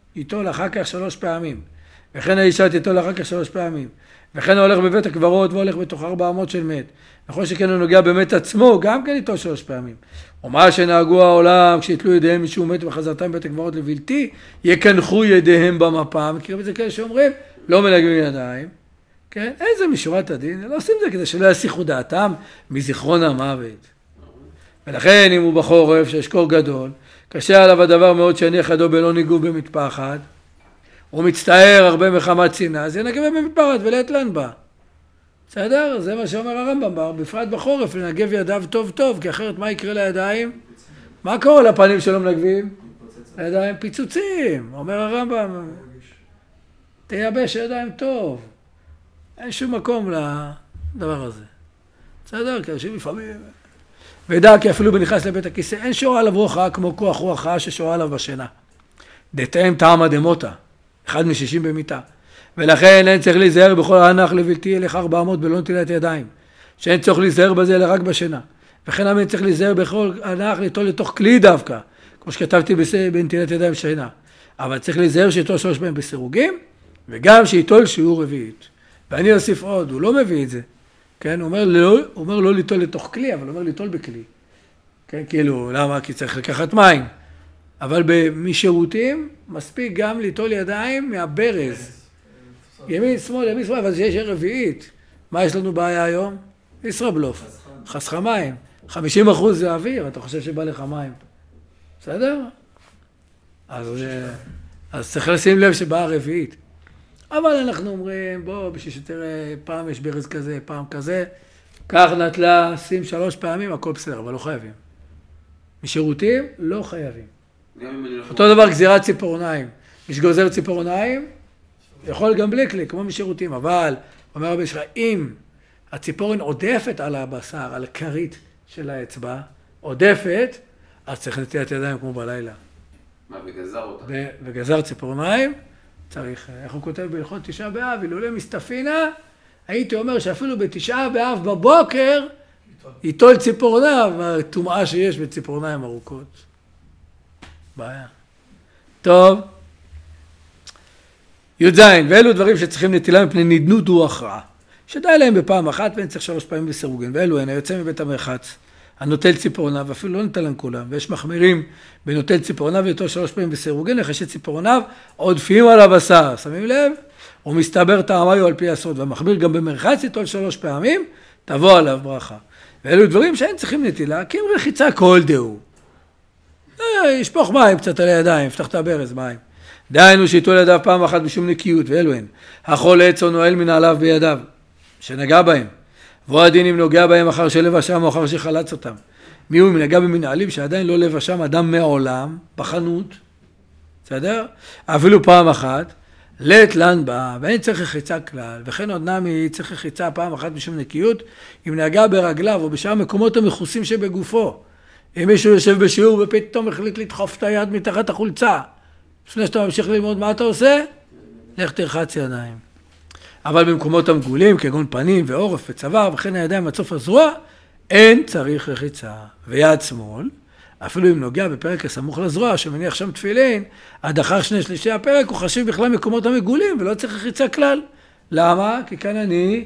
ייטול אחר כך 3 פעמים. וכן האישה תיטול אחר כך 3 פעמים. וכן הוא הולך בבית הקברות והולך בתוך 400 של מת. נכון שכן הוא נוגע במת עצמו, גם כן ייטול 3 פעמים. ומה שנהגו העולם, כשיתלו ידיהם משהו מת וחזרתם בבית הקברות לבלתי, יקנחו ידיהם במפה. מכירים את זה כאלה שאומרים, לא מנגבים ידיים. כן? איזה משורת הדין, לא עושים זה כדי שלא יסיחו דעתם מזיכרון המוות. ולכן אם הוא בחורף שיש קור גדול, קשה עליו הדבר מאוד שיניח ידו בלא ניגוב במטפחת, הוא מצטער הרבה מחמת שנאה, אז ינגב במטפחת ולהתלן בה. בסדר? זה מה שאומר הרמב"ם, בפרט בחורף, לנגב ידיו טוב טוב, כי אחרת מה יקרה לידיים? מה קורה לפנים שלא מנגבים? לידיים פיצוצים, אומר הרמב"ם, תייבש ידיים טוב. אין שום מקום לדבר הזה. בסדר? כי אנשים לפעמים... וידע כי אפילו בנכנס לבית הכיסא, אין שורה עליו רוח רעה כמו כוח רוח רעה ששורה עליו בשינה. דתאם טעם הדמותה, 1 מ-60 במיטה. ולכן אין צריך להיזהר בכל הענך לבלתי אלך 400 בלא נטילת ידיים. שאין צריך להיזהר בזה אלא רק בשינה. וכן אמין צריך להיזהר בכל הענך ליטול לתוך כלי דווקא, כמו שכתבתי בנטילת ידיים שינה. אבל צריך להיזהר שיטול 3 פעמים בסירוגים, וגם שיטול שיעור רביעית. ואני אוסיף עוד, הוא לא מביא את זה. כן, הוא אומר לא ליטול לתוך כלי, אבל הוא אומר ליטול בכלי. כן, כאילו, למה? כי צריך לקחת מים. אבל משירותים, מספיק גם ליטול ידיים מהברז. ימין, שמאל, אבל שיש רביעית. מה יש לנו בעיה היום? ישראבלוף. חסכה מים. 50% זה אוויר, אתה חושב שבא לך מים. בסדר? אז צריך לשים לב שבאה רביעית. אבל אנחנו אומרים, בוא, בשביל שתראה, פעם יש ברז כזה, פעם כזה, כך נטלה, שים 3 פעמים, הכל בסדר, אבל לא חייבים. משירותים, לא חייבים. אותו דבר גזירת ציפורניים. מי שגוזר ציפורניים, יכול גם בלי כלי, כמו משירותים, אבל, אומר רבי ישחק, אם הציפורן עודפת על הבשר, על הכרית של האצבע, עודפת, אז צריך נטילת ידיים כמו בלילה. מה, וגזר אותה? וגזר ציפורניים, צריך, איך הוא כותב בהלכות 9 באב, אילולא מסתפינה, הייתי אומר שאפילו ב9 באב בבוקר, ייטול ציפורניו, הטומאה שיש בציפורניים ארוכות. בעיה. טוב. י"ז, ואלו דברים שצריכים נטילה מפני נדנות רוח רעה. שדי להם בפעם אחת, ואין צריך 3 פעמים בסירוגין. ואלו הן, היוצא מבית המרחץ, הנוטל ציפורניו, ואפילו לא נטלן כולם, ויש מחמירים בנוטל ציפורניו, ויטול 3 פעמים בסירוגין, לחשי ציפורניו, עודפים על הבשר. שמים לב? הוא מסתבר טעמיו על פי הסוד, והמחמיר גם במרחץ יטול 3 פעמים, תבוא עליו ברכה. ואלו דברים שאין צריכים נטילה, כי אם רחיצה כל דהו. ישפוך מים קצת על הידיים, יפתח את הברז מים. דהיינו שיטול ידיו פעם אחת משום נקיות, ואלו הן. החולץ או נועל מנעליו בידיו, שנגע בהם. והוא הדין אם נוגע בהם אחר שלבשם או אחר שחלץ אותם. מי הוא אם נגע במנעלים שעדיין לא לבשם אדם מעולם, בחנות, בסדר? אפילו פעם אחת, לטלן בה, ואין צריך רחיצה כלל, וכן עוד נמי צריך רחיצה פעם אחת משום נקיות, אם נגע ברגליו או בשאר מקומות המכוסים שבגופו. אם מישהו יושב בשיעור ופתאום החליט לדחוף את היד מתחת החולצה, לפני שאתה ממשיך ללמוד מה אתה עושה? לך תרחץ ידיים. אבל במקומות המגולים, כגון פנים ועורף וצוואר, וכן הידיים עד סוף הזרוע, אין צריך רחיצה. ויד שמאל, אפילו אם נוגע בפרק הסמוך לזרוע, שמניח שם תפילין, עד אחר 2/3 הפרק, הוא חשיב בכלל מקומות המגולים, ולא צריך רחיצה כלל. למה? כי כאן אני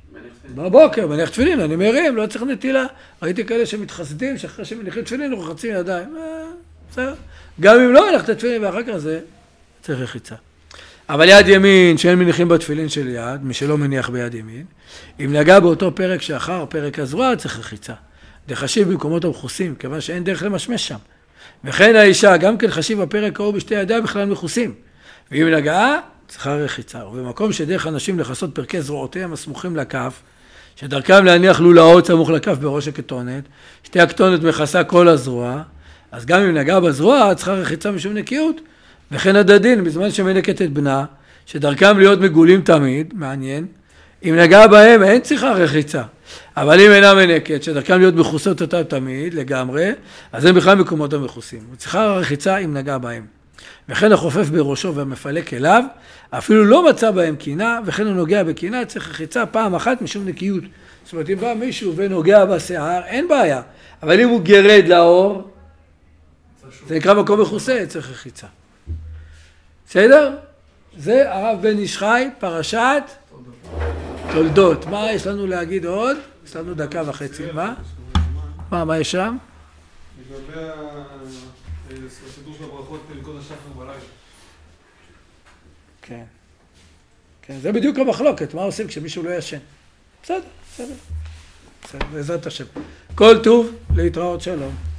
בבוקר, מניח תפילין, אני מרים, לא צריך נטילה. ראיתי כאלה שמתחסדים, שאחרי שמניחים תפילין, הוא רוחצים ידיים. בסדר. גם אם לא הלכת תפילין, ואחר כך זה צריך רחיצה. אבל יד ימין, שאין מניחים בתפילין של יד, מי שלא מניח ביד ימין, אם נגע באותו פרק שאחר פרק הזרוע, צריך רחיצה. זה חשיב במקומות המכוסים, כיוון שאין דרך למשמש שם. וכן האישה, גם כן חשיב הפרק ההוא בשתי ידיה בכלל מכוסים. ואם נגעה, צריכה רחיצה. ובמקום שדרך אנשים לכסות פרקי זרועותיהם הסמוכים לכף, שדרכם להניח לולאות סמוך לכף בראש הכתונת, שתי הכתונת מכסה כל הזרוע, אז גם אם נגעה בזרוע, צריכה רחיצה משום נקיות. וכן הדדין, בזמן שמנקת את בנה, שדרכם להיות מגולים תמיד, מעניין, אם נגע בהם אין צריכה רחיצה. אבל אם אינה מנקת, שדרכם להיות מכוסות אותה תמיד, לגמרי, אז הם בכלל מקומות המכוסים. הוא צריכה רחיצה אם נגע בהם. וכן החופף בראשו והמפלק אליו, אפילו לא מצא בהם קינה, וכן הוא נוגע בקינה, צריך רחיצה פעם אחת משום נקיות. זאת אומרת, אם בא מישהו ונוגע בשיער, אין בעיה. אבל אם הוא גרד לאור, זה נקרא מקום מכוסה, צריך רחיצה. בסדר? זה הרב בן איש חי, פרשת תולדות. מה יש לנו להגיד עוד? יש לנו דקה וחצי. מה יש שם? לגבי הסידור של הברכות לנקוד השחר בלילה. כן. כן, זה בדיוק המחלוקת, מה עושים כשמישהו לא ישן. בסדר, בעזרת השם. כל טוב, להתראות, שלום.